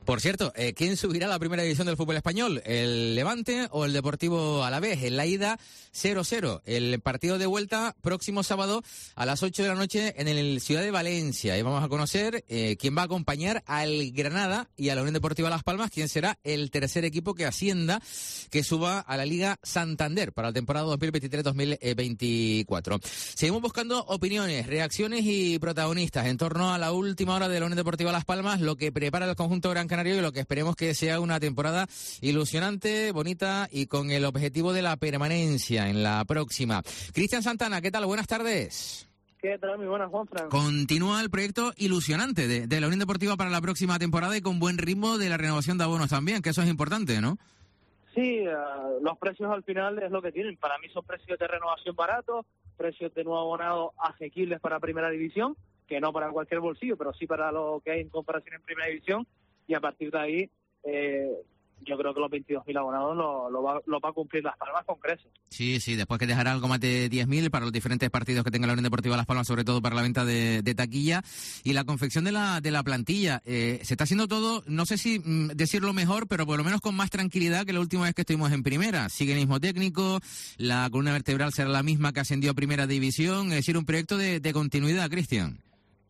Por cierto, eh, ¿quién subirá a la primera división del fútbol español? ¿El Levante o el Deportivo Alavés? En la ida cero cero. El partido de vuelta próximo sábado a las ocho de la noche en el Ciudad de Valencia. Y vamos a conocer eh, quién va a acompañar al Granada y a la Unión Deportiva Las Palmas, quién será el tercer equipo que ascienda, que suba a la Liga Santander para la temporada dos mil veintitrés dos mil veinticuatro. Seguimos buscando opiniones, reacciones y protagonistas en torno a la última hora de la Unión Deportiva Las Palmas, lo que prepara el conjunto Gran Canario y lo que esperemos que sea una temporada ilusionante, bonita y con el objetivo de la permanencia en la próxima. Cristian Santana, ¿qué tal? Buenas tardes. ¿Qué tal? Muy buenas, Juanfran. Continúa el proyecto ilusionante de, de la Unión Deportiva para la próxima temporada y con buen ritmo de la renovación de abonos también, que eso es importante, ¿no? Sí, uh, los precios al final es lo que tienen. Para mí son precios de renovación baratos, precios de nuevo abonado asequibles para Primera División, que no para cualquier bolsillo, pero sí para lo que hay en comparación en Primera División. Y a partir de ahí, eh, yo creo que los veintidós mil abonados lo, lo, va, lo va a cumplir Las Palmas con creces. Sí, sí, después que dejará algo más de diez mil para los diferentes partidos que tenga la Unión Deportiva Las Palmas, sobre todo para la venta de, de taquilla. Y la confección de la de la plantilla, eh, se está haciendo todo, no sé si mm, decirlo mejor, pero por lo menos con más tranquilidad que la última vez que estuvimos en Primera. Sigue el mismo técnico, la columna vertebral será la misma que ascendió a Primera División, es decir, un proyecto de, de continuidad, Cristian.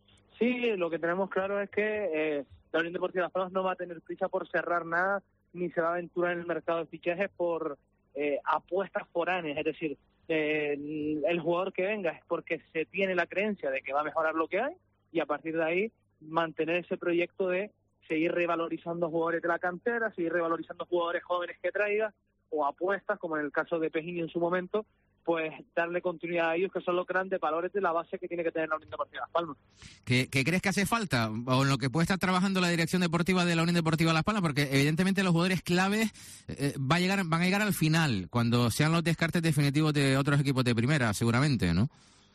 Sí, lo que tenemos claro es que eh, la Unión Deportiva Las Palmas no va a tener prisa por cerrar nada, ni se va a aventurar en el mercado de fichajes por eh, apuestas foráneas. Es decir, eh, el jugador que venga es porque se tiene la creencia de que va a mejorar lo que hay y a partir de ahí mantener ese proyecto de seguir revalorizando jugadores de la cantera, seguir revalorizando jugadores jóvenes que traiga o apuestas, como en el caso de Pejini en su momento, pues darle continuidad a ellos, que son los grandes valores de la base que tiene que tener la Unión Deportiva Las Palmas. ¿Qué, qué crees que hace falta? O en lo que puede estar trabajando la dirección deportiva de la Unión Deportiva Las Palmas, porque evidentemente los jugadores claves eh, va a llegar, van a llegar al final, cuando sean los descartes definitivos de otros equipos de primera, seguramente, ¿no?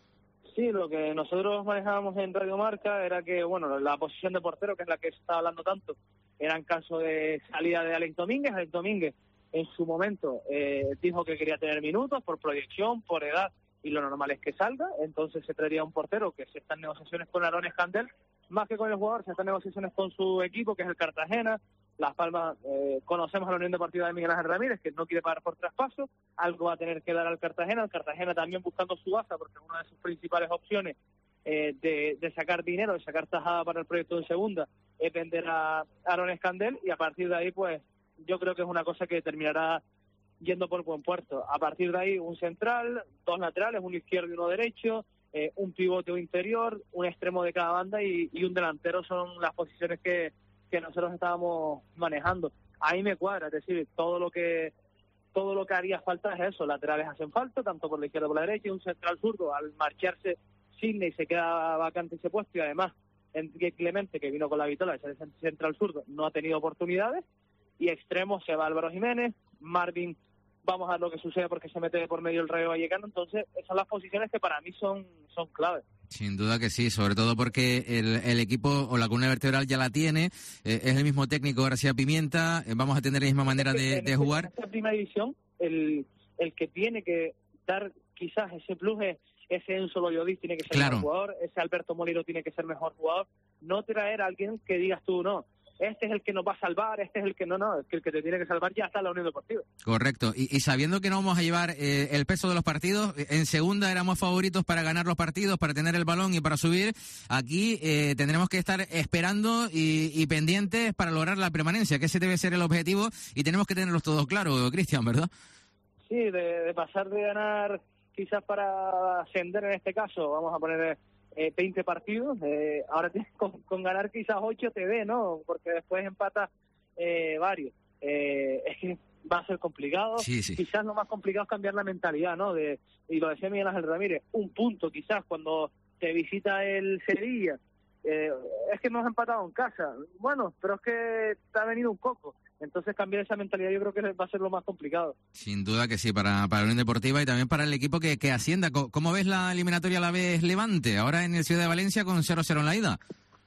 Sí, lo que nosotros manejábamos en Radio Marca era que, bueno, la posición de portero, que es la que se está hablando tanto, era en caso de salida de Alex Domínguez. Alex Domínguez en su momento eh, dijo que quería tener minutos por proyección, por edad, y lo normal es que salga. Entonces se traería un portero que se está en negociaciones con Aaron Escandel, más que con el jugador, se está en negociaciones con su equipo, que es el Cartagena. Las Palmas, eh, conocemos a la Unión Deportiva de Miguel Ángel Ramírez, que no quiere pagar por traspaso, algo va a tener que dar al Cartagena. El Cartagena también buscando su baza, porque una de sus principales opciones eh, de, de sacar dinero, de sacar tajada para el proyecto de segunda, es vender a Aaron Escandel, y a partir de ahí, pues, yo creo que es una cosa que terminará yendo por buen puerto. A partir de ahí, un central, dos laterales, uno izquierdo y uno derecho, eh, un pivote o interior, un extremo de cada banda y, y un delantero son las posiciones que, que nosotros estábamos manejando. Ahí me cuadra, es decir, todo lo que todo lo que haría falta es eso. Laterales hacen falta, tanto por la izquierda como por la derecha, y un central zurdo. Al marcharse Sidney se queda vacante ese puesto, y además Enrique Clemente, que vino con la vitola, ese central zurdo, no ha tenido oportunidades. Y extremo se va Álvaro Jiménez, Marvin, vamos a ver lo que sucede porque se mete por medio el Rayo Vallecano. Entonces, esas son las posiciones que para mí son, son claves. Sin duda que sí, sobre todo porque el, el equipo o la columna vertebral ya la tiene, eh, es el mismo técnico García Pimienta, eh, vamos a tener la misma manera de, de jugar. En esta primera división, el, el que tiene que dar quizás ese plus es ese Enzo Loyodis, tiene que ser claro. mejor jugador, ese Alberto Molino tiene que ser mejor jugador, no traer a alguien que digas tú, no, este es el que nos va a salvar, este es el que no, no, es que el que te tiene que salvar ya está en la Unión Deportiva. Correcto, y, y sabiendo que no vamos a llevar eh, el peso de los partidos, en segunda éramos favoritos para ganar los partidos, para tener el balón y para subir, aquí eh, tendremos que estar esperando y, y pendientes para lograr la permanencia, que ese debe ser el objetivo y tenemos que tenerlos todos claros, Cristian, ¿verdad? Sí, de, de pasar de ganar quizás para ascender en este caso, vamos a poner Eh, veinte partidos, eh, ahora tienes con, con ganar quizás ocho te dé, ¿no? Porque después empatas eh, varios. Eh, es que va a ser complicado. Sí, sí. Quizás lo más complicado es cambiar la mentalidad, ¿no? De, y lo decía Miguel Ángel Ramírez, un punto quizás cuando te visita el Sevilla. Eh, es que no has empatado en casa. Bueno, pero es que te ha venido un coco. Entonces cambiar esa mentalidad yo creo que va a ser lo más complicado. Sin duda que sí, para, para la Unión Deportiva y también para el equipo que, que ascienda. ¿Cómo ves la eliminatoria a la vez Levante? Ahora en el Ciudad de Valencia con cero cero en la ida.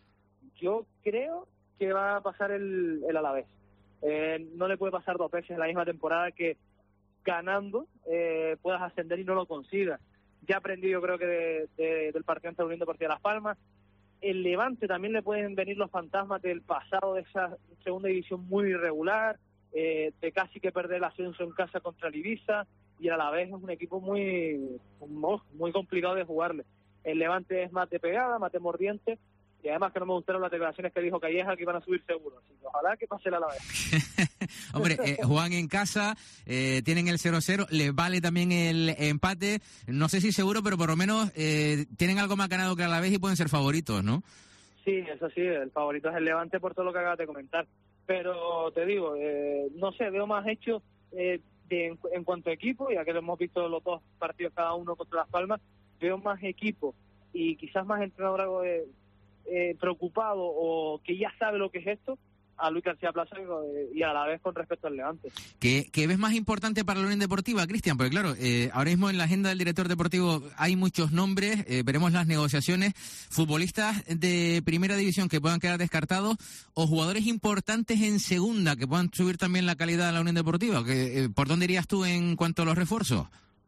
Yo creo que va a pasar el, el Alavés. Eh, no le puede pasar dos veces en la misma temporada que ganando eh, puedas ascender y no lo consigas. Ya aprendí yo creo que de, de, del partido ante la Unión Deportiva Las Palmas. el Levante también le pueden venir los fantasmas del pasado de esa segunda división muy irregular, eh, de casi que perder el ascenso en casa contra el Ibiza, y a la vez es un equipo muy, muy complicado de jugarle. El Levante es más de pegada, más de mordiente, y además que no me gustaron las declaraciones que dijo Calleja, que iban a subir seguro. Así que ojalá que pase la vez. Hombre, eh, juegan en casa, eh, tienen el cero cero, les vale también el empate. No sé si seguro, pero por lo menos eh, tienen algo más ganado que a la vez y pueden ser favoritos, ¿no? Sí, eso sí, el favorito es el Levante por todo lo que acabas de comentar. Pero te digo, eh, no sé, veo más hechos eh, de, en, en cuanto a equipo, ya que lo hemos visto los dos partidos cada uno contra Las Palmas, veo más equipo y quizás más entrenador algo de... Eh, preocupado o que ya sabe lo que es esto a Luis García Plaza eh, y a la vez con respecto al Levante. ¿Qué, qué ves más importante para la Unión Deportiva, Cristian? Porque claro, eh, ahora mismo en la agenda del director deportivo hay muchos nombres, eh, veremos las negociaciones, futbolistas de primera división que puedan quedar descartados o jugadores importantes en segunda que puedan subir también la calidad de la Unión Deportiva. Que, eh, ¿Por dónde irías tú en cuanto a los refuerzos?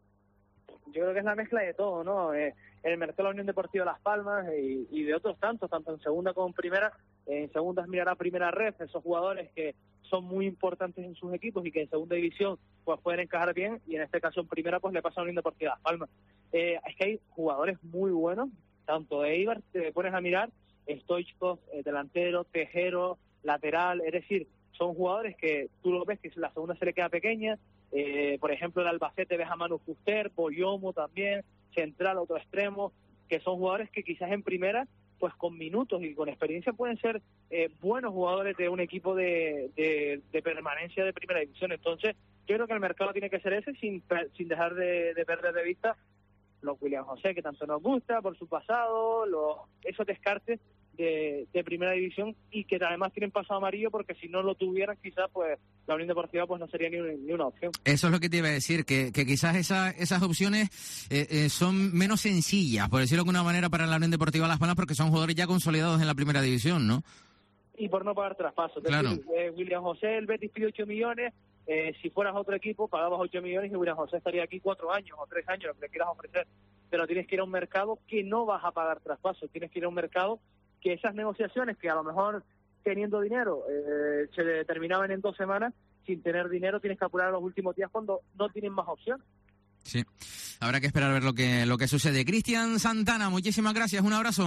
Yo creo que es la mezcla de todo, ¿no? Eh, el mercado de la Unión Deportiva Las Palmas y, y de otros tantos, tanto en segunda como en primera. En segunda mirará Primera Red, esos jugadores que son muy importantes en sus equipos y que en segunda división pues pueden encajar bien, y en este caso en primera pues le pasa a la Unión Deportiva Las Palmas. Eh, es que hay jugadores muy buenos, tanto de Eibar, te pones a mirar, Stoichkov, eh, delantero, Tejero, lateral, es decir, son jugadores que tú lo ves que la segunda se le queda pequeña. Eh, por ejemplo, el Albacete ves a Manu Fuster, Boyomo también, central, otro extremo, que son jugadores que quizás en primera, pues con minutos y con experiencia pueden ser eh, buenos jugadores de un equipo de, de, de permanencia de primera división. Entonces, yo creo que el mercado tiene que ser ese, sin, sin dejar de, de perder de vista los William José, que tanto nos gusta por su pasado, los, esos descartes de, de primera división y que además tienen pasado amarillo, porque si no lo tuvieran quizás pues la Unión Deportiva pues no sería ni, un, ni una opción. Eso es lo que te iba a decir, que, que quizás esa, esas opciones eh, eh, son menos sencillas, por decirlo de alguna manera, para la Unión Deportiva Las Palmas, porque son jugadores ya consolidados en la primera división, ¿no? Y por no pagar traspasos. Claro. Es decir, eh, William José, el Betis pide ocho millones, eh, si fueras otro equipo pagabas ocho millones y William José estaría aquí cuatro años o tres años, lo que le quieras ofrecer. Pero tienes que ir a un mercado que no vas a pagar traspasos, tienes que ir a un mercado que esas negociaciones que a lo mejor teniendo dinero eh, se terminaban en dos semanas, sin tener dinero tienes que apurar los últimos días cuando no tienen más opciones. Sí, habrá que esperar a ver lo que, lo que sucede. Cristian Santana, muchísimas gracias, un abrazo.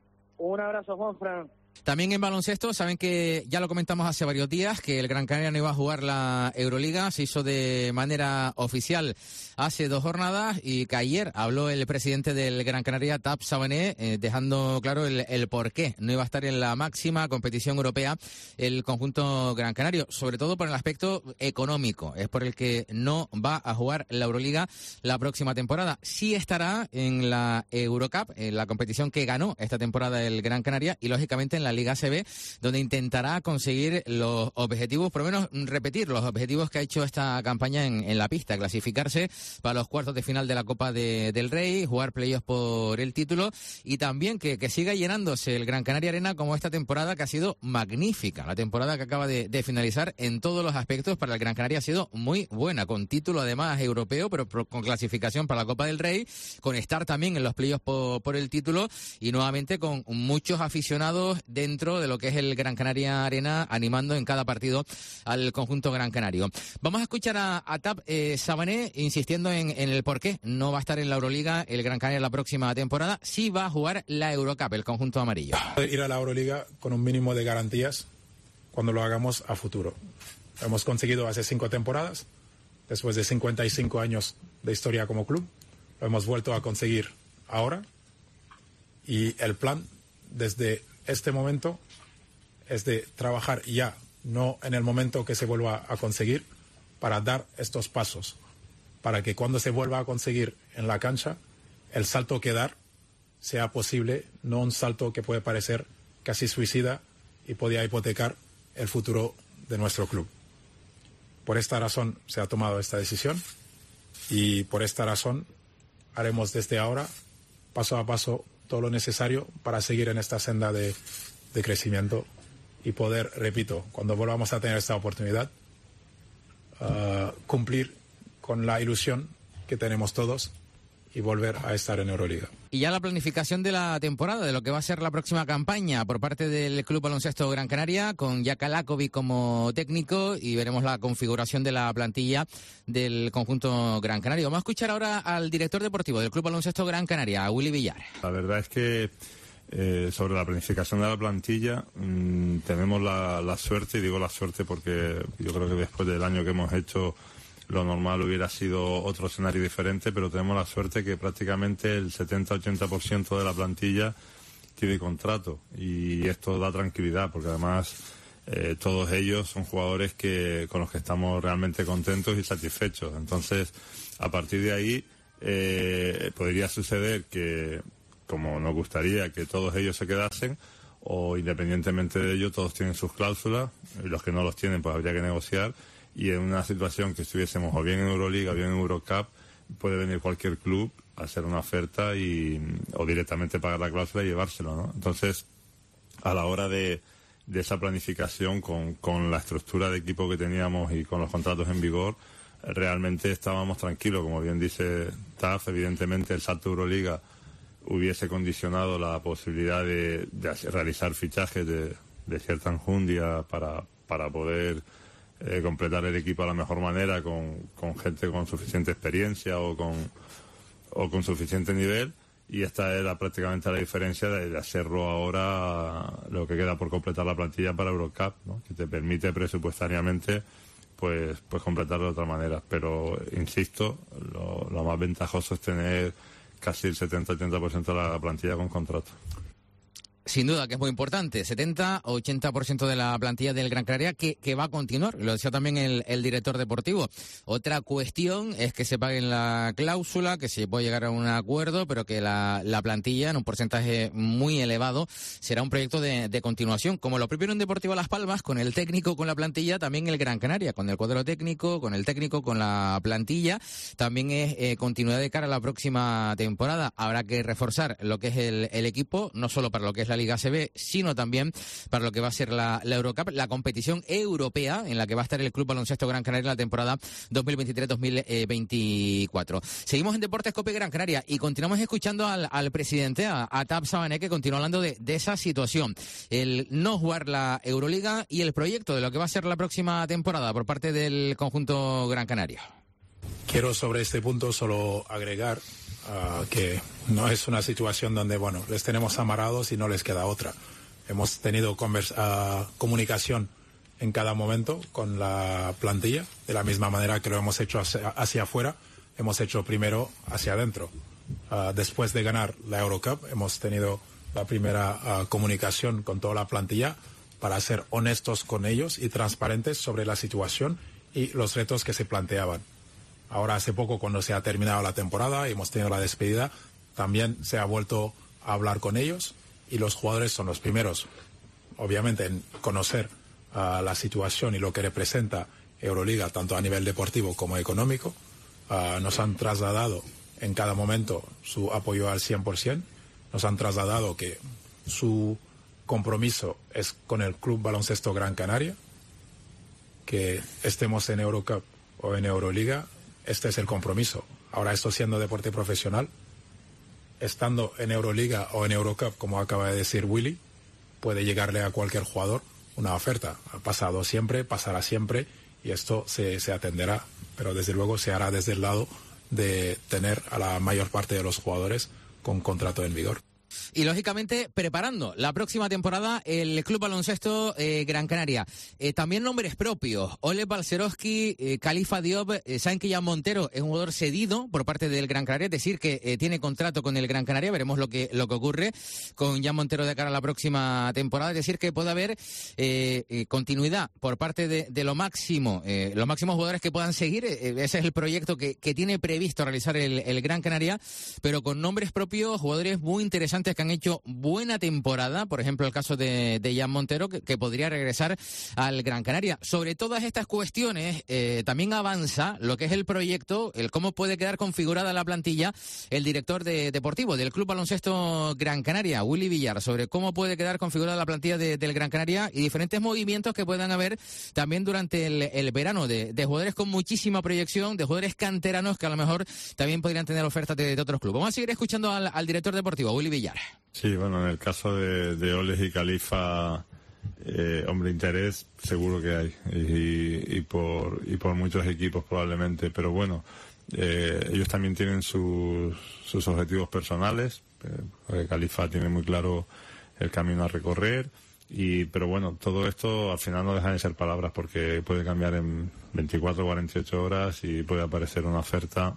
Un abrazo, Juanfran. También en baloncesto, saben que ya lo comentamos hace varios días, que el Gran Canaria no iba a jugar la Euroliga, se hizo de manera oficial hace dos jornadas y que ayer habló el presidente del Gran Canaria, Tap Sabané, eh, dejando claro el, el por qué no iba a estar en la máxima competición europea el conjunto gran canario, sobre todo por el aspecto económico, es por el que no va a jugar la Euroliga la próxima temporada. Sí estará en la Eurocup, en la competición que ganó esta temporada el Gran Canaria, y lógicamente en la Liga A C B, donde intentará conseguir los objetivos, por lo menos repetir los objetivos que ha hecho esta campaña en, en la pista, clasificarse para los cuartos de final de la Copa de, del Rey, jugar playoffs por el título, y también que, que siga llenándose el Gran Canaria Arena como esta temporada, que ha sido magnífica. La temporada que acaba de, de finalizar en todos los aspectos para el Gran Canaria ha sido muy buena, con título además europeo, pero con clasificación para la Copa del Rey, con estar también en los playoffs por, por el título, y nuevamente con muchos aficionados dentro de lo que es el Gran Canaria Arena, animando en cada partido al conjunto gran canario. Vamos a escuchar a, a Tap eh, Sabané insistiendo en, en el por qué no va a estar en la Euroliga el Gran Canaria la próxima temporada, sí va a jugar la Eurocup, el conjunto amarillo. Ir a la Euroliga con un mínimo de garantías cuando lo hagamos a futuro. Lo hemos conseguido hace cinco temporadas, después de cincuenta y cinco años de historia como club, lo hemos vuelto a conseguir ahora, y el plan desde este momento es de trabajar ya, no en el momento que se vuelva a conseguir, para dar estos pasos, para que cuando se vuelva a conseguir en la cancha, el salto que dar sea posible, no un salto que puede parecer casi suicida y podría hipotecar el futuro de nuestro club. Por esta razón se ha tomado esta decisión, y por esta razón haremos desde ahora, paso a paso, todo lo necesario para seguir en esta senda de, de crecimiento y poder, repito, cuando volvamos a tener esta oportunidad, uh, cumplir con la ilusión que tenemos todos y volver a estar en Euroliga. Y ya la planificación de la temporada, de lo que va a ser la próxima campaña por parte del Club Baloncesto Gran Canaria, con Jaka Lakovic como técnico, y veremos la configuración de la plantilla del conjunto Gran Canaria. Vamos a escuchar ahora al director deportivo del Club Baloncesto Gran Canaria, a Willy Villar. La verdad es que eh, sobre la planificación de la plantilla mmm, tenemos la, la suerte, y digo la suerte porque yo creo que después del año que hemos hecho, lo normal hubiera sido otro escenario diferente, pero tenemos la suerte que prácticamente el setenta a ochenta por ciento de la plantilla tiene contrato, y esto da tranquilidad porque además eh, todos ellos son jugadores que con los que estamos realmente contentos y satisfechos. Entonces, a partir de ahí eh, podría suceder que, como nos gustaría, que todos ellos se quedasen, o independientemente de ello todos tienen sus cláusulas, y los que no los tienen pues habría que negociar. Y en una situación que estuviésemos o bien en Euroliga o bien en Eurocup, puede venir cualquier club a hacer una oferta y o directamente pagar la cláusula y llevárselo, ¿no? Entonces, a la hora de, de esa planificación, con, con la estructura de equipo que teníamos y con los contratos en vigor, realmente estábamos tranquilos. Como bien dice Taf, evidentemente el salto a Euroliga hubiese condicionado la posibilidad de, de hacer, realizar fichajes de, de cierta enjundia para, para poder Eh, completar el equipo a la mejor manera con, con gente con suficiente experiencia o con, o con suficiente nivel, y esta era prácticamente la diferencia de, de hacerlo ahora, lo que queda por completar la plantilla para Eurocup, ¿no? Que te permite presupuestariamente pues pues completarlo de otra manera. Pero insisto, lo, lo más ventajoso es tener casi el setenta a ochenta por ciento de la plantilla con contrato. Sin duda que es muy importante, setenta o ochenta por ciento de la plantilla del Gran Canaria que, que va a continuar, lo decía también el, el director deportivo. Otra cuestión es que se pague la cláusula, que se puede llegar a un acuerdo, pero que la, la plantilla en un porcentaje muy elevado será un proyecto de, de continuación, como lo propio en Deportivo Las Palmas, con el técnico, con la plantilla, también el Gran Canaria, con el cuadro técnico, con el técnico, con la plantilla, también es eh, continuidad de cara a la próxima temporada. Habrá que reforzar lo que es el, el equipo, no solo para lo que es la Liga A C B, sino también para lo que va a ser la, la Eurocup, la competición europea en la que va a estar el Club Baloncesto Gran Canaria en la temporada dos mil veintitrés dos mil veinticuatro. Seguimos en Deportes Cope Gran Canaria y continuamos escuchando al, al presidente, a, a Taf Sabané, que continúa hablando de, de esa situación, el no jugar la Euroliga y el proyecto de lo que va a ser la próxima temporada por parte del conjunto Gran Canaria. Quiero sobre este punto solo agregar Uh, que no es una situación donde, bueno, les tenemos amarrados y no les queda otra. Hemos tenido conversa, uh, comunicación en cada momento con la plantilla, de la misma manera que lo hemos hecho hacia, hacia afuera, hemos hecho primero hacia adentro. Uh, después de ganar la Eurocup, hemos tenido la primera uh, comunicación con toda la plantilla para ser honestos con ellos y transparentes sobre la situación y los retos que se planteaban. Ahora, hace poco, cuando se ha terminado la temporada y hemos tenido la despedida, también se ha vuelto a hablar con ellos, y los jugadores son los primeros, obviamente, en conocer uh, la situación y lo que representa Euroliga, tanto a nivel deportivo como económico. Uh, nos han trasladado en cada momento su apoyo al cien por ciento, nos han trasladado que su compromiso es con el Club Baloncesto Gran Canaria, que estemos en Eurocup o en Euroliga. Este es el compromiso. Ahora, esto siendo deporte profesional, estando en Euroliga o en Eurocup, como acaba de decir Willy, puede llegarle a cualquier jugador una oferta. Ha pasado siempre, pasará siempre, y esto se, se atenderá. Pero desde luego se hará desde el lado de tener a la mayor parte de los jugadores con contrato en vigor. Y lógicamente preparando la próxima temporada el Club Baloncesto eh, Gran Canaria. Eh, también nombres propios: Oleg Balcerowski, eh, Khalifa Diop, eh, saben que Jan Montero es un jugador cedido por parte del Gran Canaria, es decir que eh, tiene contrato con el Gran Canaria. Veremos lo que lo que ocurre con Jan Montero de cara a la próxima temporada, es decir que puede haber eh, eh, continuidad por parte de, de lo máximo, eh, los máximos jugadores que puedan seguir. Eh, ese es el proyecto que, que tiene previsto realizar el, el Gran Canaria, pero con nombres propios, jugadores muy interesantes interesantes que han hecho buena temporada, por ejemplo el caso de, de Jan Montero, que, que podría regresar al Gran Canaria. Sobre todas estas cuestiones eh, también avanza lo que es el proyecto, el cómo puede quedar configurada la plantilla, el director de, deportivo del Club Baloncesto Gran Canaria, Willy Villar, sobre cómo puede quedar configurada la plantilla de, del Gran Canaria y diferentes movimientos que puedan haber también durante el, el verano de, de jugadores con muchísima proyección, de jugadores canteranos que a lo mejor también podrían tener ofertas de, de otros clubes. Vamos a seguir escuchando al, al director deportivo, Willy Villar. Sí, bueno, en el caso de, de Oles y Califa, eh, hombre, interés seguro que hay, y, y, por, y por muchos equipos probablemente, pero bueno, eh, ellos también tienen sus, sus objetivos personales, eh, Califa tiene muy claro el camino a recorrer, y pero bueno, todo esto al final no deja de ser palabras, porque puede cambiar en veinticuatro o cuarenta y ocho horas y puede aparecer una oferta.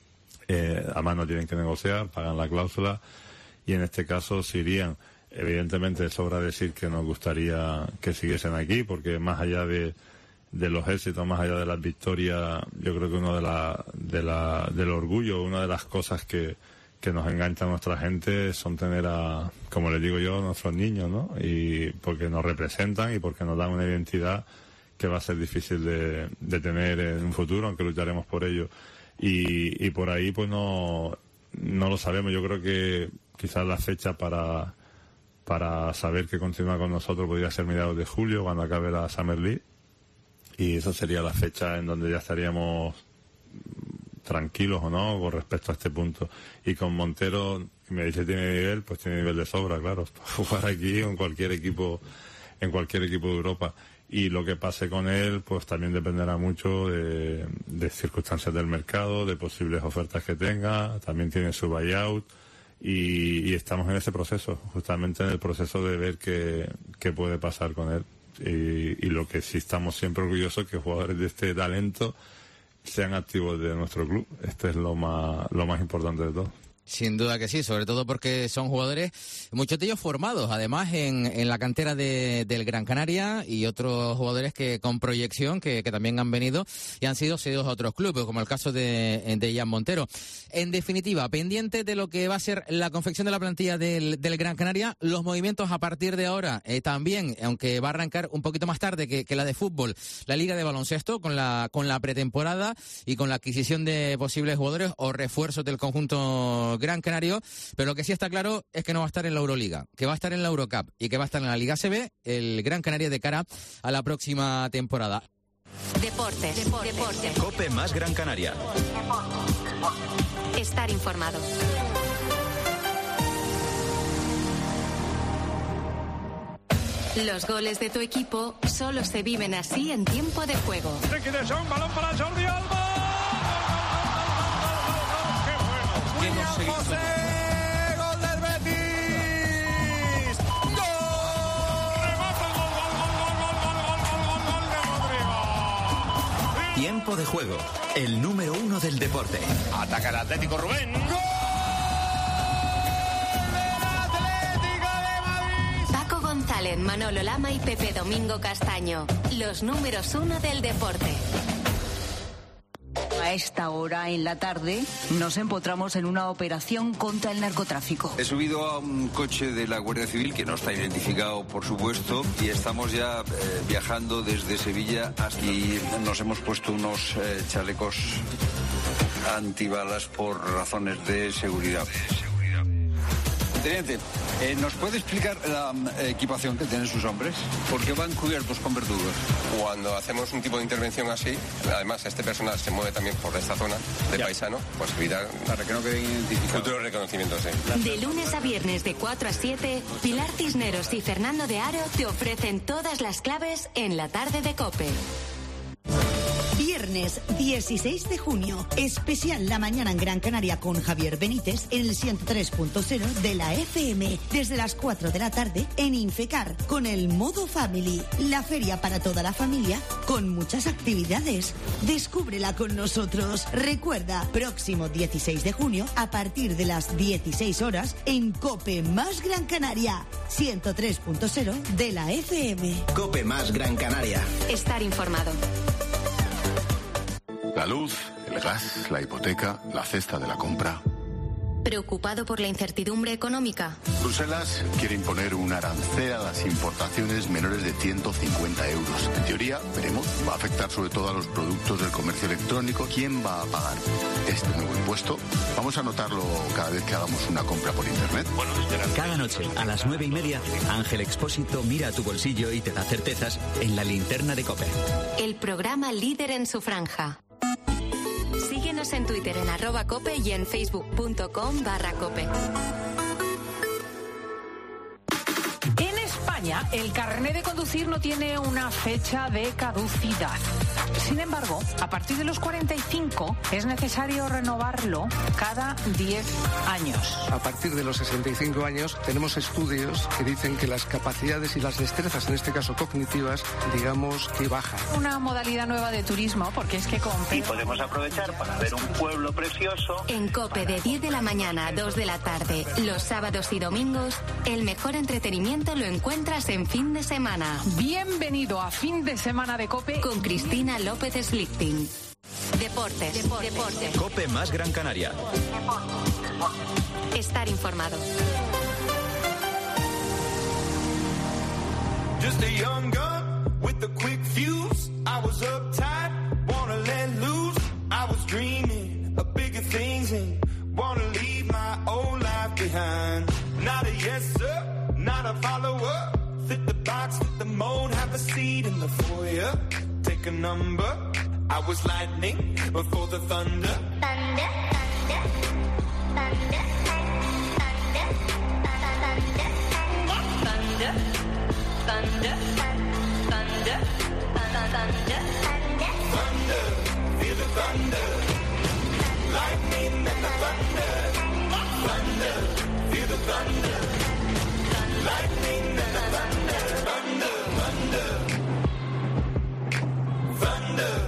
Eh, además no tienen que negociar, pagan la cláusula, y en este caso se irían. Evidentemente sobra decir que nos gustaría que siguiesen aquí, porque más allá de, de los éxitos, más allá de las victorias, yo creo que uno de la, de la, del orgullo, una de las cosas que, que nos engancha a nuestra gente son tener a, como les digo yo, a nuestros niños, ¿no? Y porque nos representan y porque nos dan una identidad que va a ser difícil de, de tener en un futuro, aunque lucharemos por ello. Y, y por ahí pues no, no lo sabemos. Yo creo que quizás la fecha para, para saber que continúa con nosotros podría ser mediados de julio, cuando acabe la Summer League, y esa sería la fecha en donde ya estaríamos tranquilos o no con respecto a este punto. Y con Montero, me dice tiene nivel, pues tiene nivel de sobra, claro, para jugar aquí o en cualquier equipo, en cualquier equipo de Europa. Y lo que pase con él, pues también dependerá mucho de, de circunstancias del mercado, de posibles ofertas que tenga. También tiene su buyout, y, y estamos en ese proceso, justamente en el proceso de ver qué, qué puede pasar con él. Y, y lo que sí estamos siempre orgullosos es que jugadores de este talento sean activos de nuestro club. Este es lo más, lo más importante de todo. Sin duda que sí, sobre todo porque son jugadores, muchos de ellos formados, además, en, en la cantera de, del Gran Canaria, y otros jugadores que con proyección que, que también han venido y han sido cedidos a otros clubes, como el caso de, de Jan Montero. En definitiva, pendiente de lo que va a ser la confección de la plantilla del, del Gran Canaria, los movimientos a partir de ahora eh, también, aunque va a arrancar un poquito más tarde que, que la de fútbol, la Liga de Baloncesto, con la, con la pretemporada y con la adquisición de posibles jugadores o refuerzos del conjunto Gran Canario, pero lo que sí está claro es que no va a estar en la Euroliga, que va a estar en la Eurocup y que va a estar en la Liga A C B, el Gran Canaria de cara a la próxima temporada. Deportes, deportes, deportes. COPE más Gran Canaria. Estar informado. Los goles de tu equipo solo se viven así en tiempo de juego. Liquidación, balón para Jordi Alba. William José, gol del Betis. ¡Gol! Remata, gol, gol, gol, gol, gol, gol, gol, gol, gol de Rodrigo. Tiempo de juego, el número uno del deporte. Ataca el Atlético, Rubén. ¡Gol! Paco González, Manolo Lama y Pepe Domingo Castaño, los números uno del deporte. A esta hora en la tarde nos empotramos en una operación contra el narcotráfico. He subido a un coche de la Guardia Civil que no está identificado, por supuesto, y estamos ya eh, viajando desde Sevilla hasta aquí. Nos hemos puesto unos eh, chalecos antibalas por razones de seguridad. Teniente, eh, ¿nos puede explicar la um, equipación que tienen sus hombres? ¿Por qué van cubiertos con verdugos? Cuando hacemos un tipo de intervención así, además este personal se mueve también por esta zona de ya. paisano, pues evitar para que no quede identificado. Futuro reconocimiento, sí. De lunes a viernes de cuatro a siete, Pilar Cisneros y Fernando de Aro te ofrecen todas las claves en la tarde de COPE. Viernes dieciséis de junio, especial La Mañana en Gran Canaria con Javier Benítez en el ciento tres punto cero de la F M, desde las cuatro de la tarde en Infecar, con el modo Family, la feria para toda la familia, con muchas actividades. Descúbrela con nosotros. Recuerda, próximo dieciséis de junio, a partir de las dieciséis horas, en COPE más Gran Canaria, ciento tres punto cero de la F M. COPE más Gran Canaria. Estar informado. La luz, el gas, la hipoteca, la cesta de la compra. ¿Preocupado por la incertidumbre económica? Bruselas quiere imponer un arancel a las importaciones menores de ciento cincuenta euros. En teoría, veremos, va a afectar sobre todo a los productos del comercio electrónico. ¿Quién va a pagar este nuevo impuesto? Vamos a notarlo cada vez que hagamos una compra por internet. Cada noche, a las nueve y media, Ángel Expósito mira a tu bolsillo y te da certezas en la linterna de COPE. El programa líder en su franja. Síguenos en Twitter en arroba cope y en facebook.com barra cope. En España, el carné de conducir no tiene una fecha de caducidad. Sin embargo, a partir de los cuarenta y cinco es necesario renovarlo cada diez años. A partir de los sesenta y cinco años tenemos estudios que dicen que las capacidades y las destrezas, en este caso cognitivas, digamos que bajan. Una modalidad nueva de turismo, porque es que con... Y podemos aprovechar para ver un pueblo precioso. En COPE de diez de la mañana a dos de la tarde, los sábados y domingos, el mejor entretenimiento lo encuentras en fin de semana. Bienvenido a Fin de Semana de COPE con Cristina López Slichting. Deportes, deportes, deportes. COPE más Gran Canaria. Estar informado. Just a young gun with a quick fuse. I was uptight, wanna let loose. I was dreaming of bigger things and wanna leave my old life behind. Not a yes sir, not a follower. Fit the box, fit the mold, have a seat in the foyer. Take a number. I was lightning before the thunder. Thunder, thunder, thunder, thunder, thunder, thunder, thunder, thunder, thunder, thunder, feel the thunder. Lightning and the thunder. Thunder, feel the thunder. Lightning and the thunder. Thunder, thunder. Thunder.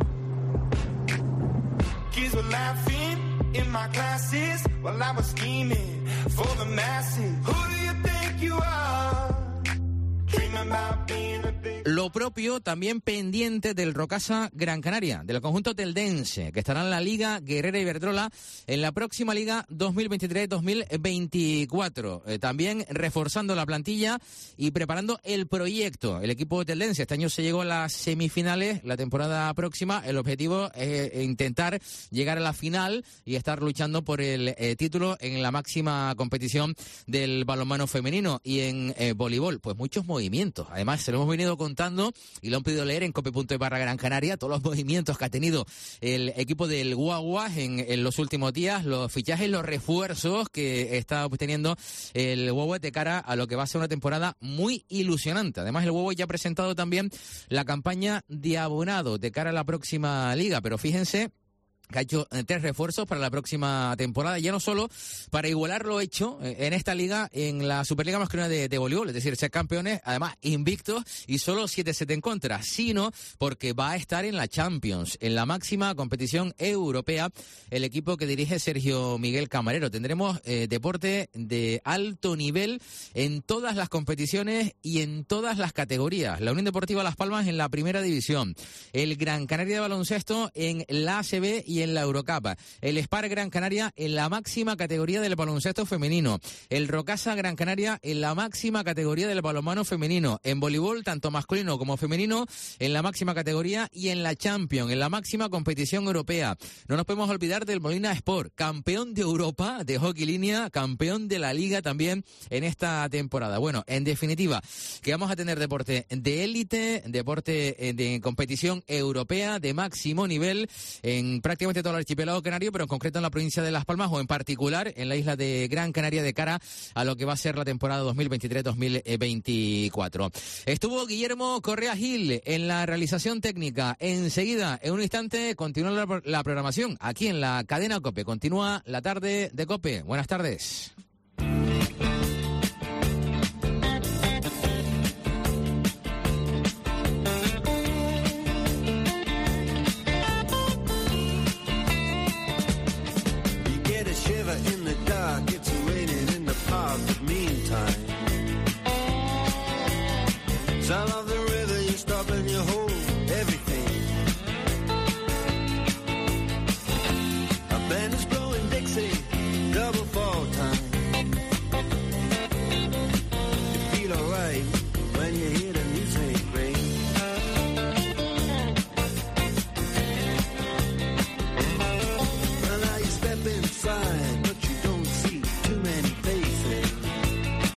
Kids were laughing in my classes while I was scheming for the masses. Who do you think you are? Dreaming about being a big... Lo propio también pendiente del Rocasa Gran Canaria, del conjunto teldense, que estará en la Liga Guerrera Iberdrola en la próxima Liga dos mil veintitrés dos mil veinticuatro. Eh, también reforzando la plantilla y preparando el proyecto. El equipo teldense este año se llegó a las semifinales, la temporada próxima el objetivo es intentar llegar a la final y estar luchando por el eh, título en la máxima competición del balonmano femenino. Y en eh, voleibol, pues muchos movimientos. Además, se lo hemos venido contando y lo han podido leer en cope.es barra Gran Canaria, todos los movimientos que ha tenido el equipo del Guaguas en, en los últimos días, los fichajes, los refuerzos que está obteniendo el Guaguas de cara a lo que va a ser una temporada muy ilusionante. Además, el Guaguas ya ha presentado también la campaña de abonado de cara a la próxima liga, pero fíjense que ha hecho tres refuerzos para la próxima temporada, ya no solo para igualar lo hecho en esta liga en la Superliga Masculina de, de voleibol, es decir, ser campeones, además invictos y solo siete set en contra, sino porque va a estar en la Champions, en la máxima competición europea, el equipo que dirige Sergio Miguel Camarero. Tendremos eh, deporte de alto nivel en todas las competiciones y en todas las categorías. La Unión Deportiva Las Palmas en la primera división, el Gran Canaria de baloncesto en la A C B y en la Eurocup, el Spar Gran Canaria en la máxima categoría del baloncesto femenino, el Rocasa Gran Canaria en la máxima categoría del balonmano femenino, en voleibol tanto masculino como femenino en la máxima categoría y en la Champions, en la máxima competición europea. No nos podemos olvidar del Molina Sport, campeón de Europa de hockey línea, campeón de la Liga también en esta temporada. Bueno, en definitiva, que vamos a tener deporte de élite, deporte de competición europea de máximo nivel en prácticamente todo el archipiélago canario, pero en concreto en la provincia de Las Palmas o en particular en la isla de Gran Canaria de cara a lo que va a ser la temporada dos mil veintitrés dos mil veinticuatro. Estuvo Guillermo Correa Gil en la realización técnica. Enseguida, en un instante, continúa la, la programación aquí en la cadena COPE. Continúa la tarde de COPE. Buenas tardes.